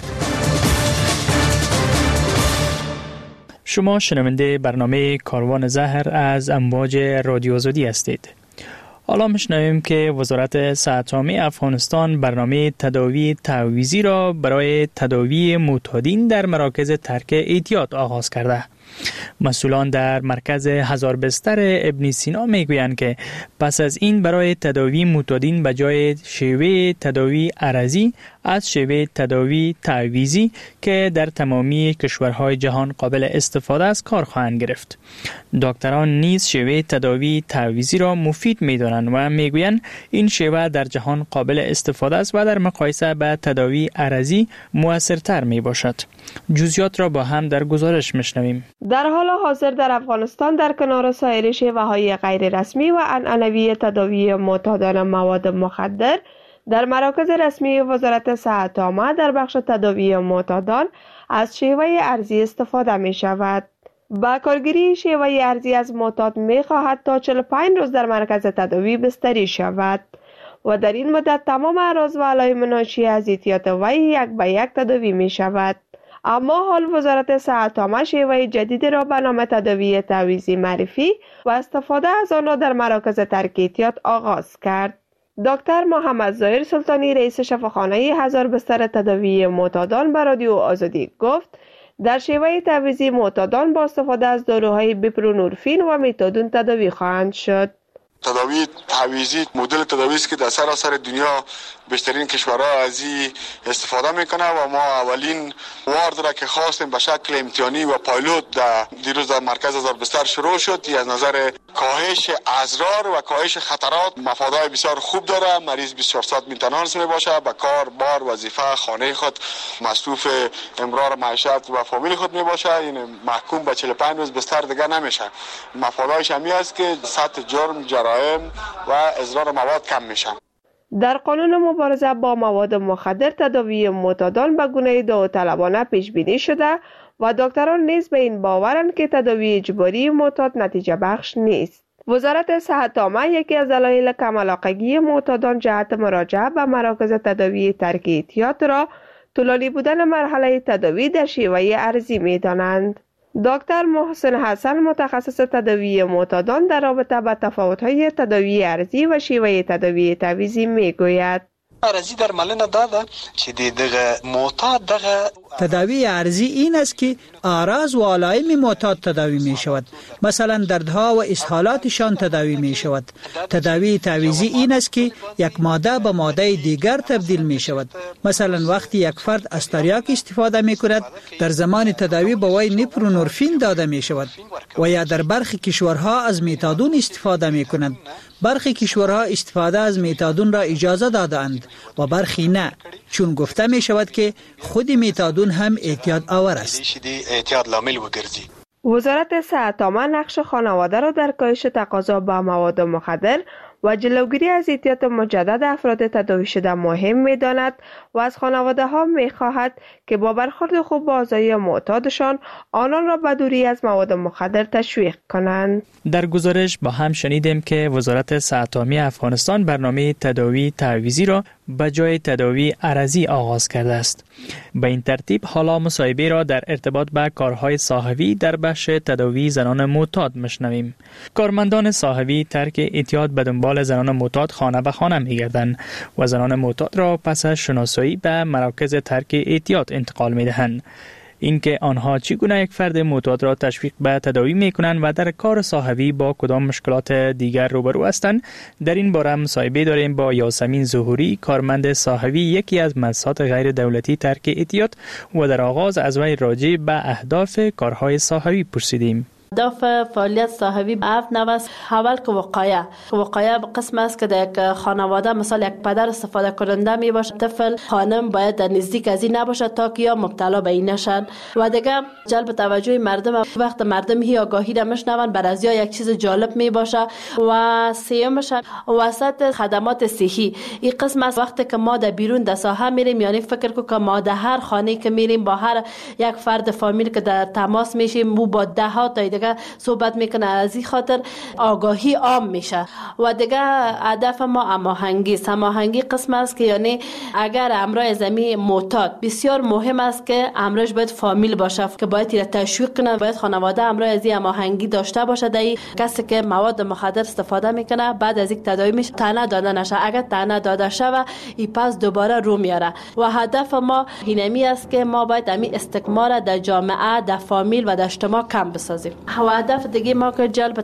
شما شنونده برنامه کاروان زهر از امواج رادیو آزادی هستید. حالا میشنویم که وزارت صحت عامه افغانستان برنامه تداوی تعویضی را برای تداوی معتادین در مراکز ترک اعتیاد آغاز کرده. مسئولان در مرکز هزار بستر ابن سینا میگویند که پس از این برای تداوی معتادین به جای شیوه تداوی عرضی از شیوه تداوی تعویضی که در تمامی کشورهای جهان قابل استفاده است کار خواهند گرفت. دکتران نیز شیوه تداوی تعویضی را مفید می‌دانند و میگویند این شیوه در جهان قابل استفاده است و در مقایسه با تداوی عرضی مؤثرتر میباشد. جزئیات را با هم در گزارش میشنویم. در حال حاضر در افغانستان در کنار سایر شیوه‌های غیر رسمی و عنعنوی تداوی معتادان مواد مخدر، در مراکز رسمی وزارت صحت عامه در بخش تداوی معتادان از شیوه ارزی استفاده می شود. با کارگیری شیوه ارزی از معتاد می خواهد تا 45 روز در مرکز تداوی بستری شود و در این مدت تمام اعراض و علائم ناشی از اعتیاد وی یک به یک تداوی می شود. اما حال وزارت صحت عامه شیوه جدید را به نام تداوی تعویضی معرفی و استفاده از آن را در مراکز ترک اعتیاد آغاز کرد. دکتر محمد ظاهر سلطانی، رئیس شفاخانه هزار بستر تداوی معتادان، به رادیو آزادی گفت در شیوه تعویضی معتادان با استفاده از داروهای بوپرونورفین و متادون تداوی خواهند شد. تداوی تعویضی مدل تداوی است که در سراسر دنیا بیشترین کشورها از این استفاده میکنه و ما اولین وارد را که خواستیم به شکل امتحانی و پایلوت دیروز در مرکز هزار بستر شروع شد. از نظر کاهش اضرار و کاهش خطرات مفادهای بسیار خوب داره. مریض 24 ساعت مینتنانس میباشه، به کار، بار، وظیفه، خانه خود مصروف امرار معیشت و فامیل خود میباشه. این محکوم به 45 روز بستر دیگه نمیشه. مفادهایش همی است که سطح جرم، جرایم و اضرار مواد کم میشه. در قانون مبارزه با مواد مخدر تداوی معتادان به گونه داوطلبانه پیش بینی شده و دکتران نیز به این باورند که تداوی اجباری معتاد نتیجه بخش نیست. وزارت صحت عامه یکی از دلایل کم علاقگی معتادان جهت مراجعه به مراکز تداوی ترک اعتیاد را طولانی بودن مرحله تداوی در شیوه ارضی می دانند. دکتر محسن حسن متخصص تداوی معتادان در رابطه با تفاوت‌های تداوی ارضی و شیوه تداوی تعویضی می گوید. ارضی درملنه داده چې دغه معتاد دغه تداوی ارضی این است که اعراض و علائم معتاد تداوی می شود. مثلا دردها و اسهالاتشان تداوی می شود. تداوی تعویضی این است که یک ماده به ماده دیگر تبدیل می شود. مثلا وقتی یک فرد از تریاک استفاده می کند در زمان تداوی به وی نیپرونورفین داده می شود و یا در برخی کشورها از میتادون استفاده می کنند. برخی کشورها استفاده از میتادون را اجازه دادند و برخی نه، چون گفته می شود که خود میتادون هم اعتیاد آور است. وزارت صحت عامه نقش خانواده را در کاهش تقاضا به مواد مخدر و جلوگیری از اعتیاد مجدد افراد تداوی شده مهم می داند و از خانواده ها می خواهد که با برخورد خوب با اعضای معتادشان آنان را به دوری از مواد مخدر تشویق کنند. در گزارش با هم شنیدیم که وزارت صحت عامه افغانستان برنامه تداوی تعویضی را به جای تداوی عرضی آغاز کرده است. به این ترتیب حالا مصاحبه را در ارتباط به کارهای صاحبی در بخش تداوی زنان معتاد میشنویم. کارمندان صاحبی ترک اعتیاد به دنبال زنان معتاد خانه به خانه میگردند و زنان معتاد را پس از شناسایی به مراکز ترک اعتیاد انتقال میدهند. اینکه آنها چگونه یک فرد معتاد را تشویق به تداوی میکنند و در کار صاحبی با کدام مشکلات دیگر روبرو هستند، در این باره مصاحبه داریم با یاسمین ظهوری، کارمند صاحبی یکی از مؤسسات غیر دولتی ترک اعتیاد، و در آغاز از وی راجع به اهداف کارهای صاحبی پرسیدیم. اهداف فعالیت صاحبی نوست. اول که وقایه به قسم است که در یک خانواده مثلا یک پدر استفاده کننده می باشه، طفل خانم باید در نزدیک از این نباشه تا که یا مبتلا به این نشن. و دیگه جلب توجه مردم، وقت مردم هی آگاهی را میشنون بر از یک چیز جالب می باشه. و سیومش وسط خدمات صحی، این قسم است وقتی که ما در بیرون در ساحه میریم، یعنی فکر کو که ما در هر خانه که میریم با هر یک فرد فامیل که در تماس میشیم، مو با ده ها تا دیگه صحبت میکنه، از این خاطر آگاهی عام میشه. و دیگه هدف ما هماهنگی قسم است که یعنی اگر امرای زمین معتاد، بسیار مهم است که امرش باید فامیل باشه که باید تیر تشویق کنه، باید خانواده امرای از این هماهنگی داشته باشه. دایی کسی که مواد مخدر استفاده میکنه بعد از یک تداوی میشه تنه داده نشه، اگر تنه داده شوه این پس دوباره رو میاره. و هدف ما اینمی است که ما باید همین استثمار در جامعه، در فامیل و در اجتماع کم بسازیم. و هدف دیگه ما که جلب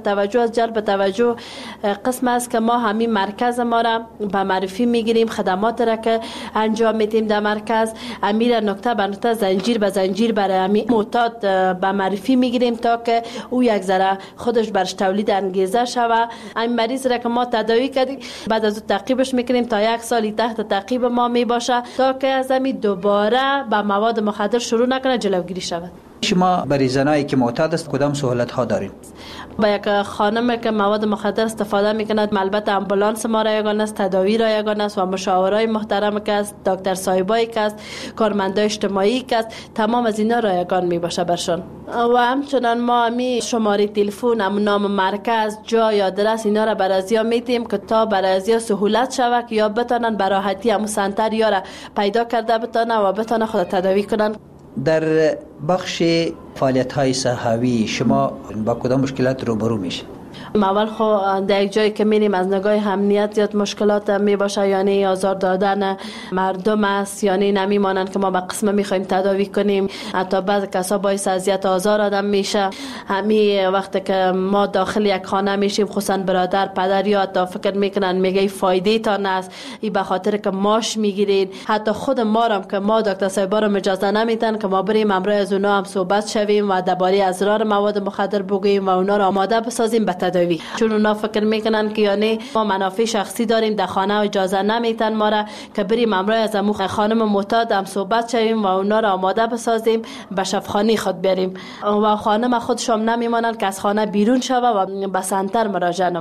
توجه قسم است که ما همین مرکز ما را به معرفی میگیریم، خدمات را که انجام میدیم در مرکز امیر نکته به نکته، زنجیر به زنجیر برای همین معتاد به معرفی میگیریم تا که او یک ذره خودش برش تولید انگیزه شوه. این مریض را که ما تداوی کردیم بعد از او تعقیبش میکنیم تا یک سالی تحت تعقیب ما میباشه تا که از همین دوباره به مواد مخدر شروع نکنه، جلوگیری شود. شما برای زنایی که معتاد است کدام سهولت ها دارین؟ با یک خانم که مواد مخدر استفاده میکند البته امبولانس ما را یگان است، تداوی را یگان است و مشاورای محترم که است، دکتر صاحبایی که است، کارمندای اجتماعی که است، تمام از اینا را یگان میباشه برشان. و همچنان ما می شماره تلفن، نام مرکز، جای آدرس اینا را بر ازیا میدیم که تا بر ازیا سهولت شود که یا بتونن به راحتی همون سنتر یا را پیدا کرده بتونن و بتونن خود تداوی کنن. در بخش فعالیت های صحوی شما با کدام مشکلات روبرو میشه؟ اول خو در یک جایی که میریم از نگاه امنیت زیاد مشکلات می باشه، یعنی آزار دادن مردم است، یعنی نمیمانند که ما به قسم میخوایم تداوی کنیم، حتی بعض کسا باعث اذیت آزار آدم میشه. همین وقتی که ما داخل یک خانه میشیم، خصوصا برادر پدر یا حتی فکر میکنن میگه فایده تان است، این به خاطر که ماش میگیرین. حتی خود ما هم که ما دکتر صاحبا رو اجازه نمیدن که ما بریم امروز از اونا هم صحبت شویم و درباره اضرار مواد مخدر بگوییم و اونا رو آماده بسازیم به تداوی، چون اونا فکر میکنن که یعنی ما منافع شخصی داریم در خانه و اجازه نمیتن ما را که بریم امروز از امو خانم معتاد هم صحبت شویم و اونا را آماده بسازیم به شفاخانه خود بریم و خانم خودشون نمیمانن که از خانه بیرون شوه و به سنتر مراجعه نماید.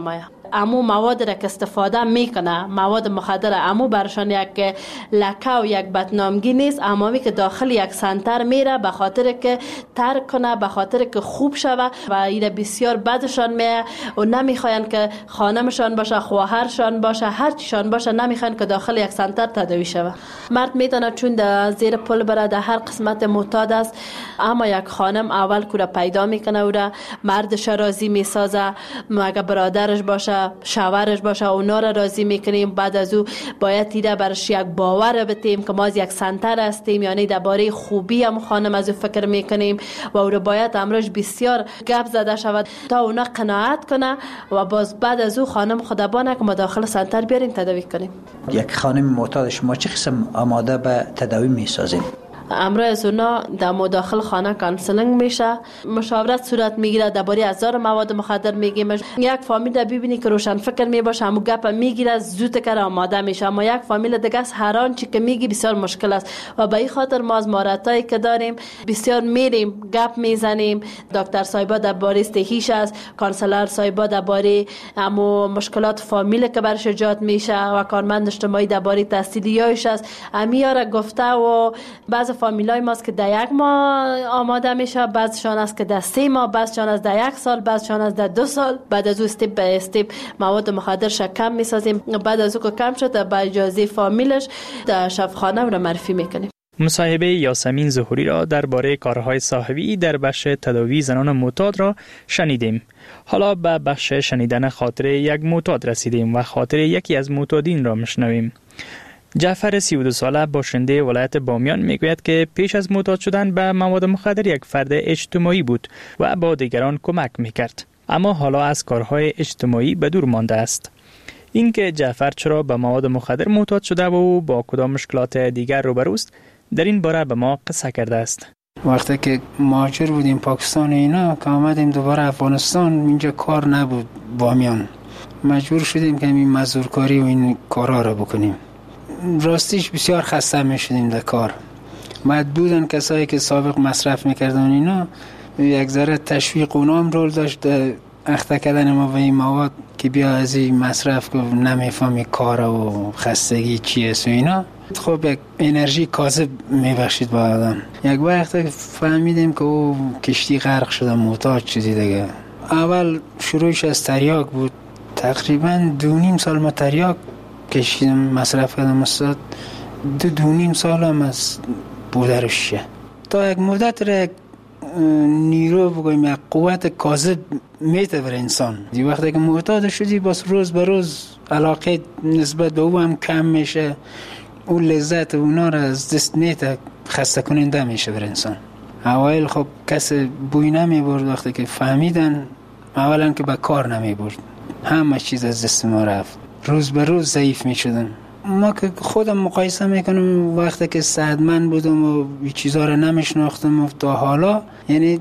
امو مواد را که استفاده میکنه، مواد مخدر امو برشان یک لکه و یک بدنامگی نیست، اما که داخل یک سنتر میره به خاطر که ترک کنه، به خاطر که خوب شوه و ایره بسیار بدشان میه و نمیخواین که خانمشان باشه، خواهرشان باشه، هر چیشان باشه، نمیخواین که داخل یک سنتر تداوی شوه. مرد میتونه چون در زیر پل بره، در هر قسمت معتاد است، اما یک خانم اول کوره پیدا میکنه او را، مردش راضی میسازه، اگه برادرش باشه، شوهرش باشه، اونا را راضی میکنیم. بعد از او باید تیره برش یک باور بتیم که ما از یک سنتر هستیم، یعنی درباره خوبی هم خانم از او فکر میکنیم و او را باید امروز بسیار گپ زده شود تا اونا قناعت کنه و باز بعد از او خانم خودبانه که ما داخل سنتر بیاریم تداوی کنیم. یک خانم معتاد شما چه قسم آماده به تداوی میسازیم؟ امروز اونا در مداخل خانه کانسلینگ میشه، مشاورت صورت میگیره، درباره هزار مواد مخدر میگیم. یک فامیل ببینی که روشن فکر میباشه، همون گپ میگیره، زود کار آماده میشه. اما یک فامیل دیگه است هر آن چی که میگی بسیار مشکل است و به این خاطر ما از مهارتایی که داریم بسیار میریم گپ میزنیم. دکتر صاحبا درباره استهیش است، کانسلر صاحبا درباره همو مشکلات فامیل که برش ایجاد میشه و کارمند اجتماعی درباره تحصیلیاش است. امیاره گفته و بعض فامیلای ماست که در 1 ماه آماده میشه، بعضشان است که در 3 ماه، بعضشان است در 1 سال، بعضشان است در 2 سال. بعد از او استپ به استپ مواد مخدرش کم میسازیم. بعد از او که کم شد با اجازه فامیلش در شفاخانه رو معرفی میکنیم. مصاحبه یاسمین ظهوری را درباره کارهای صاحبی در بخش تداوی زنان معتاد را شنیدیم. حالا به بخش شنیدن خاطره یک معتاد رسیدیم و خاطره یکی از معتادین را میشنویم. جعفر 32 ساله باشنده ولایت بامیان میگوید که پیش از معتاد شدن به مواد مخدر یک فرد اجتماعی بود و با دیگران کمک میکرد، اما حالا از کارهای اجتماعی به دور مانده است. اینکه جعفر چرا به مواد مخدر معتاد شده و با کدام مشکلات دیگر روبروست، در این باره به ما قصه کرده است. وقتی که مهاجر بودیم پاکستان اینا که آمدیم دوباره افغانستان، اینجا کار نبود بامیان، مجبور شدیم که این مزدورکاری و این کارها را بکنیم. راستیش بسیار خسته می شدیم در کار. بودن کسایی که سابق مصرف میکردن اینا، یک ذره تشویق اونام رول داشت اخته کردن ما و این مواد که بیا از این مصرف که نمیفهمی کار و خستگی چیه و اینا. خب یک انرژی کاذب میبخشید با آدم. یک وقت فهمیدیم که او کشتی غرق شده، معتاد چیزی دیگه. اول شروعش از تریاک بود، تقریبا 2.5 سال ما تریاک کشیدم، مصرف کردم استاد. 2.5 سال هم از بودرشه تا یک مدت را نیرو بگویم یک قوت کاذب میته بر انسان. دی وقتی که معتاد شدی باز روز به روز علاقه نسبت به او هم کم میشه، او لذت اونا را از دست میته، خسته کننده میشه بر انسان. اوایل خب کسی بوی نمی برد، وقتی که فهمیدن اولا که به کار نمی برد، همه چیز از دست ما رفت، روز به روز ضعیف می شدم. ما که خودم مقایسه میکنم وقتی که صحتمند بودم و این چیزها رو نمیشناختم و تا حالا یعنی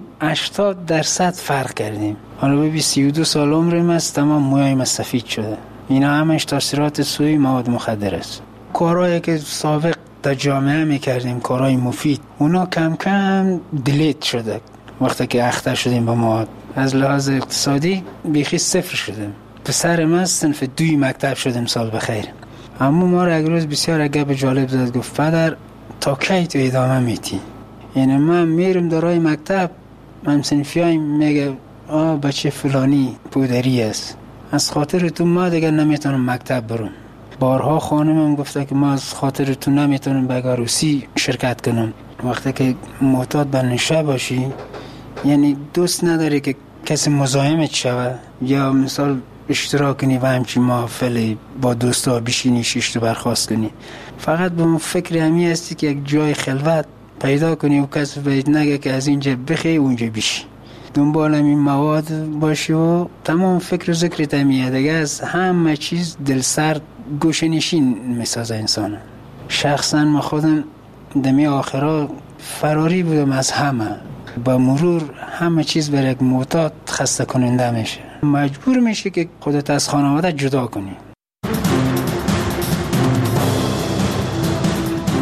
80% فرق کردیم. حالا ببین 32 سال عمرم است، تمام موهایم سفید شده. اینا همش تاثیرات سوی مواد مخدر است. کارهایی که سابق در جامعه میکردیم، کارهای مفید، اونا کم کم دیلیت شده وقتی که اخته شدیم به مواد. از لحاظ اقتصادی بیخی صفر شدیم. پسر من صنف 2 مکتب شدیم، سال بخیر. اما ما را یک روز بسیار گپ جالب زد، گفت پدر تا کی تو ادامه میتی؟ یعنی من میرم درای مکتب، من صنفیایم میگه بچه فلانی پودری است، از خاطر تو ما دیگه نمیتونم مکتب برم. بارها خانمم گفته که ما از خاطر تو نمیتونم به عروسی شرکت کنم. وقتی که معتاد به نشه باشی یعنی دوست نداری که کسی مزاحمت شوه یا مثال اشتراک کنی و همچین محافل با دوستا بشینی شیشتو برخواست کنی. فقط به فکر همی هستی که یک جای خلوت پیدا کنی و کسی باید نگه که از اینجا بخی اونجا بشی، دنبال این مواد باشی و تمام فکر و ذکرت همیه دیگه. از همه چیز دل سرد گوشنشین میسازه انسان. شخصا ما خودم دمی آخرا فراری بودم از همه. با مرور همه چیز بر یک معتاد خسته کننده میشه، مجبور میشه که خودت از خانواده جدا کنی.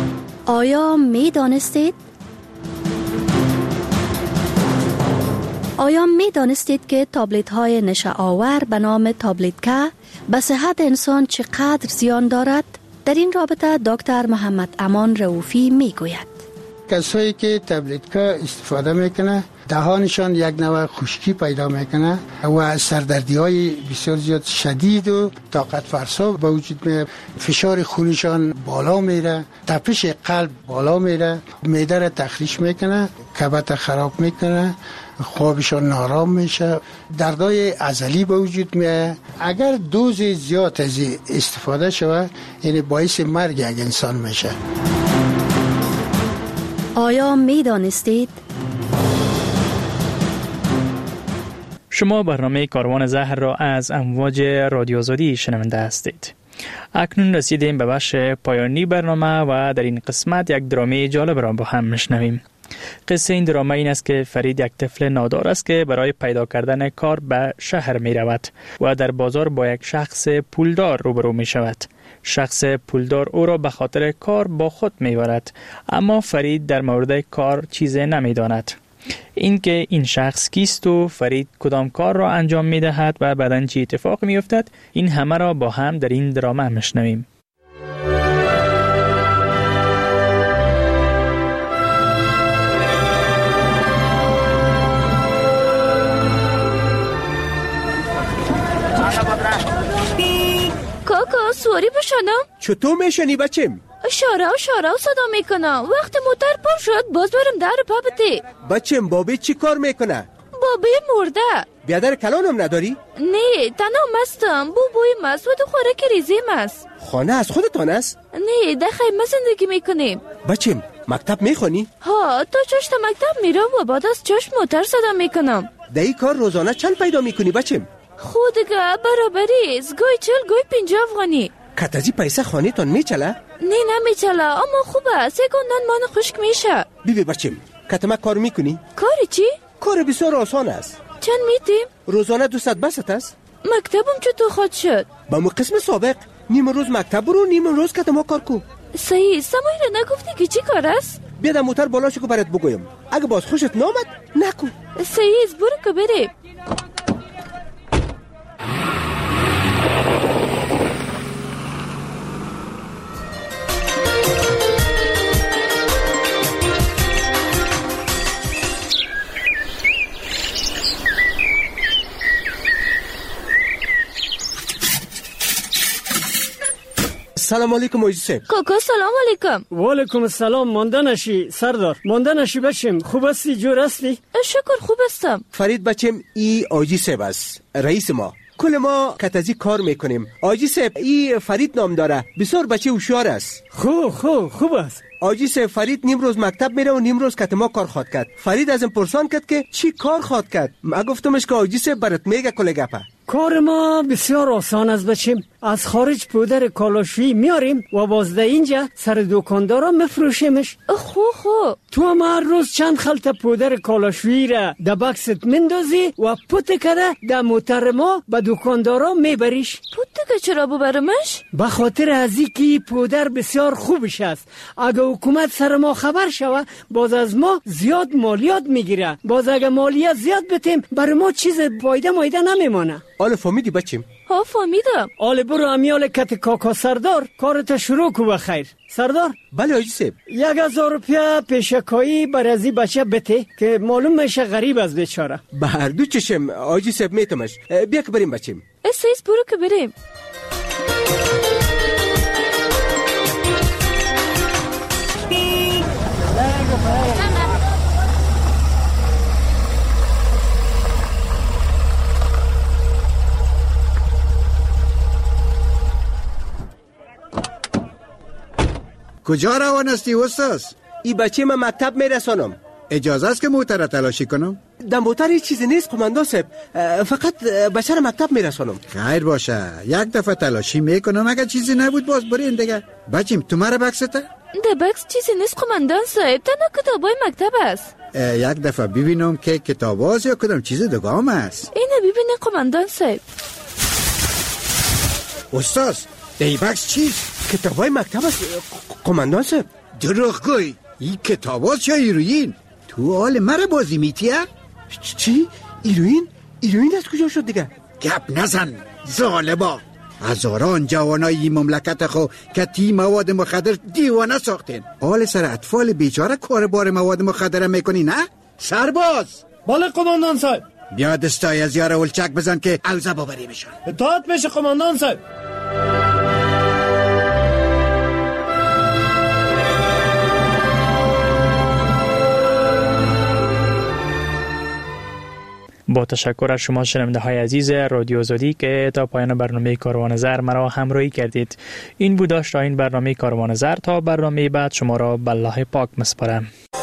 آیا میدانستید آیا می دانستید که تابلت های نشه آور به نام تابلت که به صحت انسان چقدر زیان دارد؟ در این رابطه دکتر محمد امان رؤوفی می گوید. کسایی که تابلت که استفاده میکنه دهانشان یک نوع خشکی پیدا میکنه و سردردی های بسیار زیاد شدید و طاقت فرسا به وجود میاد. فشار خونشان بالا میره، تپش قلب بالا میره، معده را تخریش میکنه، کبد خراب میکنه، خوابشان نارام میشه، دردای عضلی به وجود میاد. اگر دوز زیاد از استفاده شود یعنی باعث مرگ یک انسان میشه. آیا می دانستید؟ شما برنامه کاروان زهر را از امواج رادیو آزادی شنونده هستید. اکنون رسیدیم به بخش پایانی برنامه و در این قسمت یک درامه جالب را با هم میشنویم. قصه این درامه این است که فرید یک طفل نادار است که برای پیدا کردن کار به شهر می رود و در بازار با یک شخص پولدار روبرو می شود. شخص پولدار او را به خاطر کار با خود می برد، اما فرید در مورد کار چیزی نمی داند. اینکه این شخص کیست و فرید کدام کار را انجام می دهد و بعداً چه اتفاق می افتد، این همه را با هم در این درامه میشنویم. کاکا سواری بشنم؟ چطور میشنی بچم؟ شارع صدا میکنم. وقت موتر پر شد باز برم در پابتی. بچم بابی چی کار میکنه؟ بابی مرده. بیادر کلانم نداری؟ نه تنها مستم. بوی مست و خوراک ریزیم است. خانه از خودتان است؟ نه در خیمه زندگی میکنیم. بچم مکتب میخونی؟ ها تا چشت مکتب میرم و بعد از چشت موتر صدا میکنم. در این کار روزانه چند پیدا میکنی بچم؟ خودگه برابری است. گوی 40 گوی 50 افغانی. کتازی پیسه خانه تان میچله؟ نه نمیچله اما خوبه. سگوندن من خشک میشه. بیبی بچم کتما کار میکنی؟ کاری چی؟ کار بسیار آسان است. چند میتیم؟ روزانه 200 بست است. مکتبم چطور خود شد؟ با مو قسم سابق نیم روز مکتب برو نیم روز کتما کار کو. صحیح. سمایی نگفتی که چی کار است؟ بیا در موتر بالا شو که برات بگویم. اگه باز خوشت نامد نکو. صحیح برو که بریم. سلام علیکم یوسف. کاکا سلام علیکم. و علیکم السلام. مانده نشی سردار، مانده نشی بچم. خوب هستی؟ جور هستی؟ شکر خوب هستم. فرید بچم ای آجی صاحب است، رئیس ما. کل ما کتازی کار میکنیم. آجی صاحب ای فرید نام داره، بسیار بچه هوشیار است. خوب است. آجی صاحب فرید نیم روز مکتب میره و نیم روز کتما کار خواد کرد. فرید ازم پرسان کرد که چی کار خواد کرد. ما گفتمش که آجی صاحب برات میگه کل گپه. کار ما بسیار آسان است بچم. از خارج پودر کالاشویی میاریم و بازده اینجا سر دکاندارا مفروشیمش. خو تو هم هر روز چند خلطه پودر کالاشویی را در بکست مندازی و پوت کده در موتر ما به دکاندارا میبریش. پوت که چرا ببرمش؟ به خاطر از اینکه پودر بسیار خوبش است. اگه حکومت سر ما خبر شوه باز از ما زیاد مالیات میگیره. باز اگه مالیات زیاد بتیم برای ما چیز فایده نمیمانه. آله فهمیدی بچم؟ ها فهمیدم. آله برو امیال کت کاکا سردار کارت شروع کو بخیر. سردار؟ بله آجی صاحب. 1000 روپیه پیشکایی برای از این بچه بده که معلوم میشه غریب از بیچاره. به هر دو چشم آجی صاحب میتمش. بیا که بریم بچم. سیس برو که بریم. کجا روان هستی استاد؟ ای بچه من مکتب میرسانم. اجازه است که موتر تلاشی کنم؟ در موتر هیچ چیزی نیست قماندان صاحب. فقط بچه را مکتب میرسانم. خیر باشه، یک دفعه تلاشی میکنم. اگر چیزی نبود باز برین دیگه. بچیم تو مرا بکسته؟ در بکس چیزی نیست قماندان صاحب. تنها کتابای مکتب است. یک دفعه ببینم که کتاب است یا کدام چیز دگام است. اینو ببینه قماندان صاحب. استاد ای بکس چیست؟ کتابای مکتب است قماندان صاحب. دروغگوی. این کتاب است یا هیروئین؟ تو حال مرا بازی میتیه؟ چی؟ ایروین از کجا شد دیگه؟ گپ نزن ظالما. هزاران جوانای مملکت خو که تی مواد مخدر دیوانه ساختین، حال سر اطفال بیچاره کار بار مواد مخدر میکنی نه؟ سرباز. بله قماندان صاحب. بیا دستای از یار ولچک بزن که اوزه بابری میشن. اطاعت میشه قماندان صاحب. با تشکر از شما شنونده های عزیز رادیو آزادی که تا پایان برنامه کاروان زر مرا همراهی کردید. این بود داشت این برنامه کاروان زر. تا برنامه بعد شما را به الله پاک مسپارم.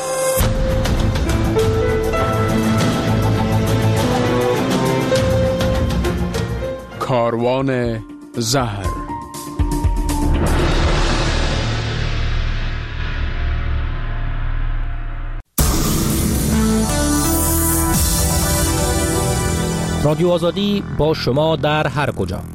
کاروان زهر. رادیو آزادی با شما در هر کجا.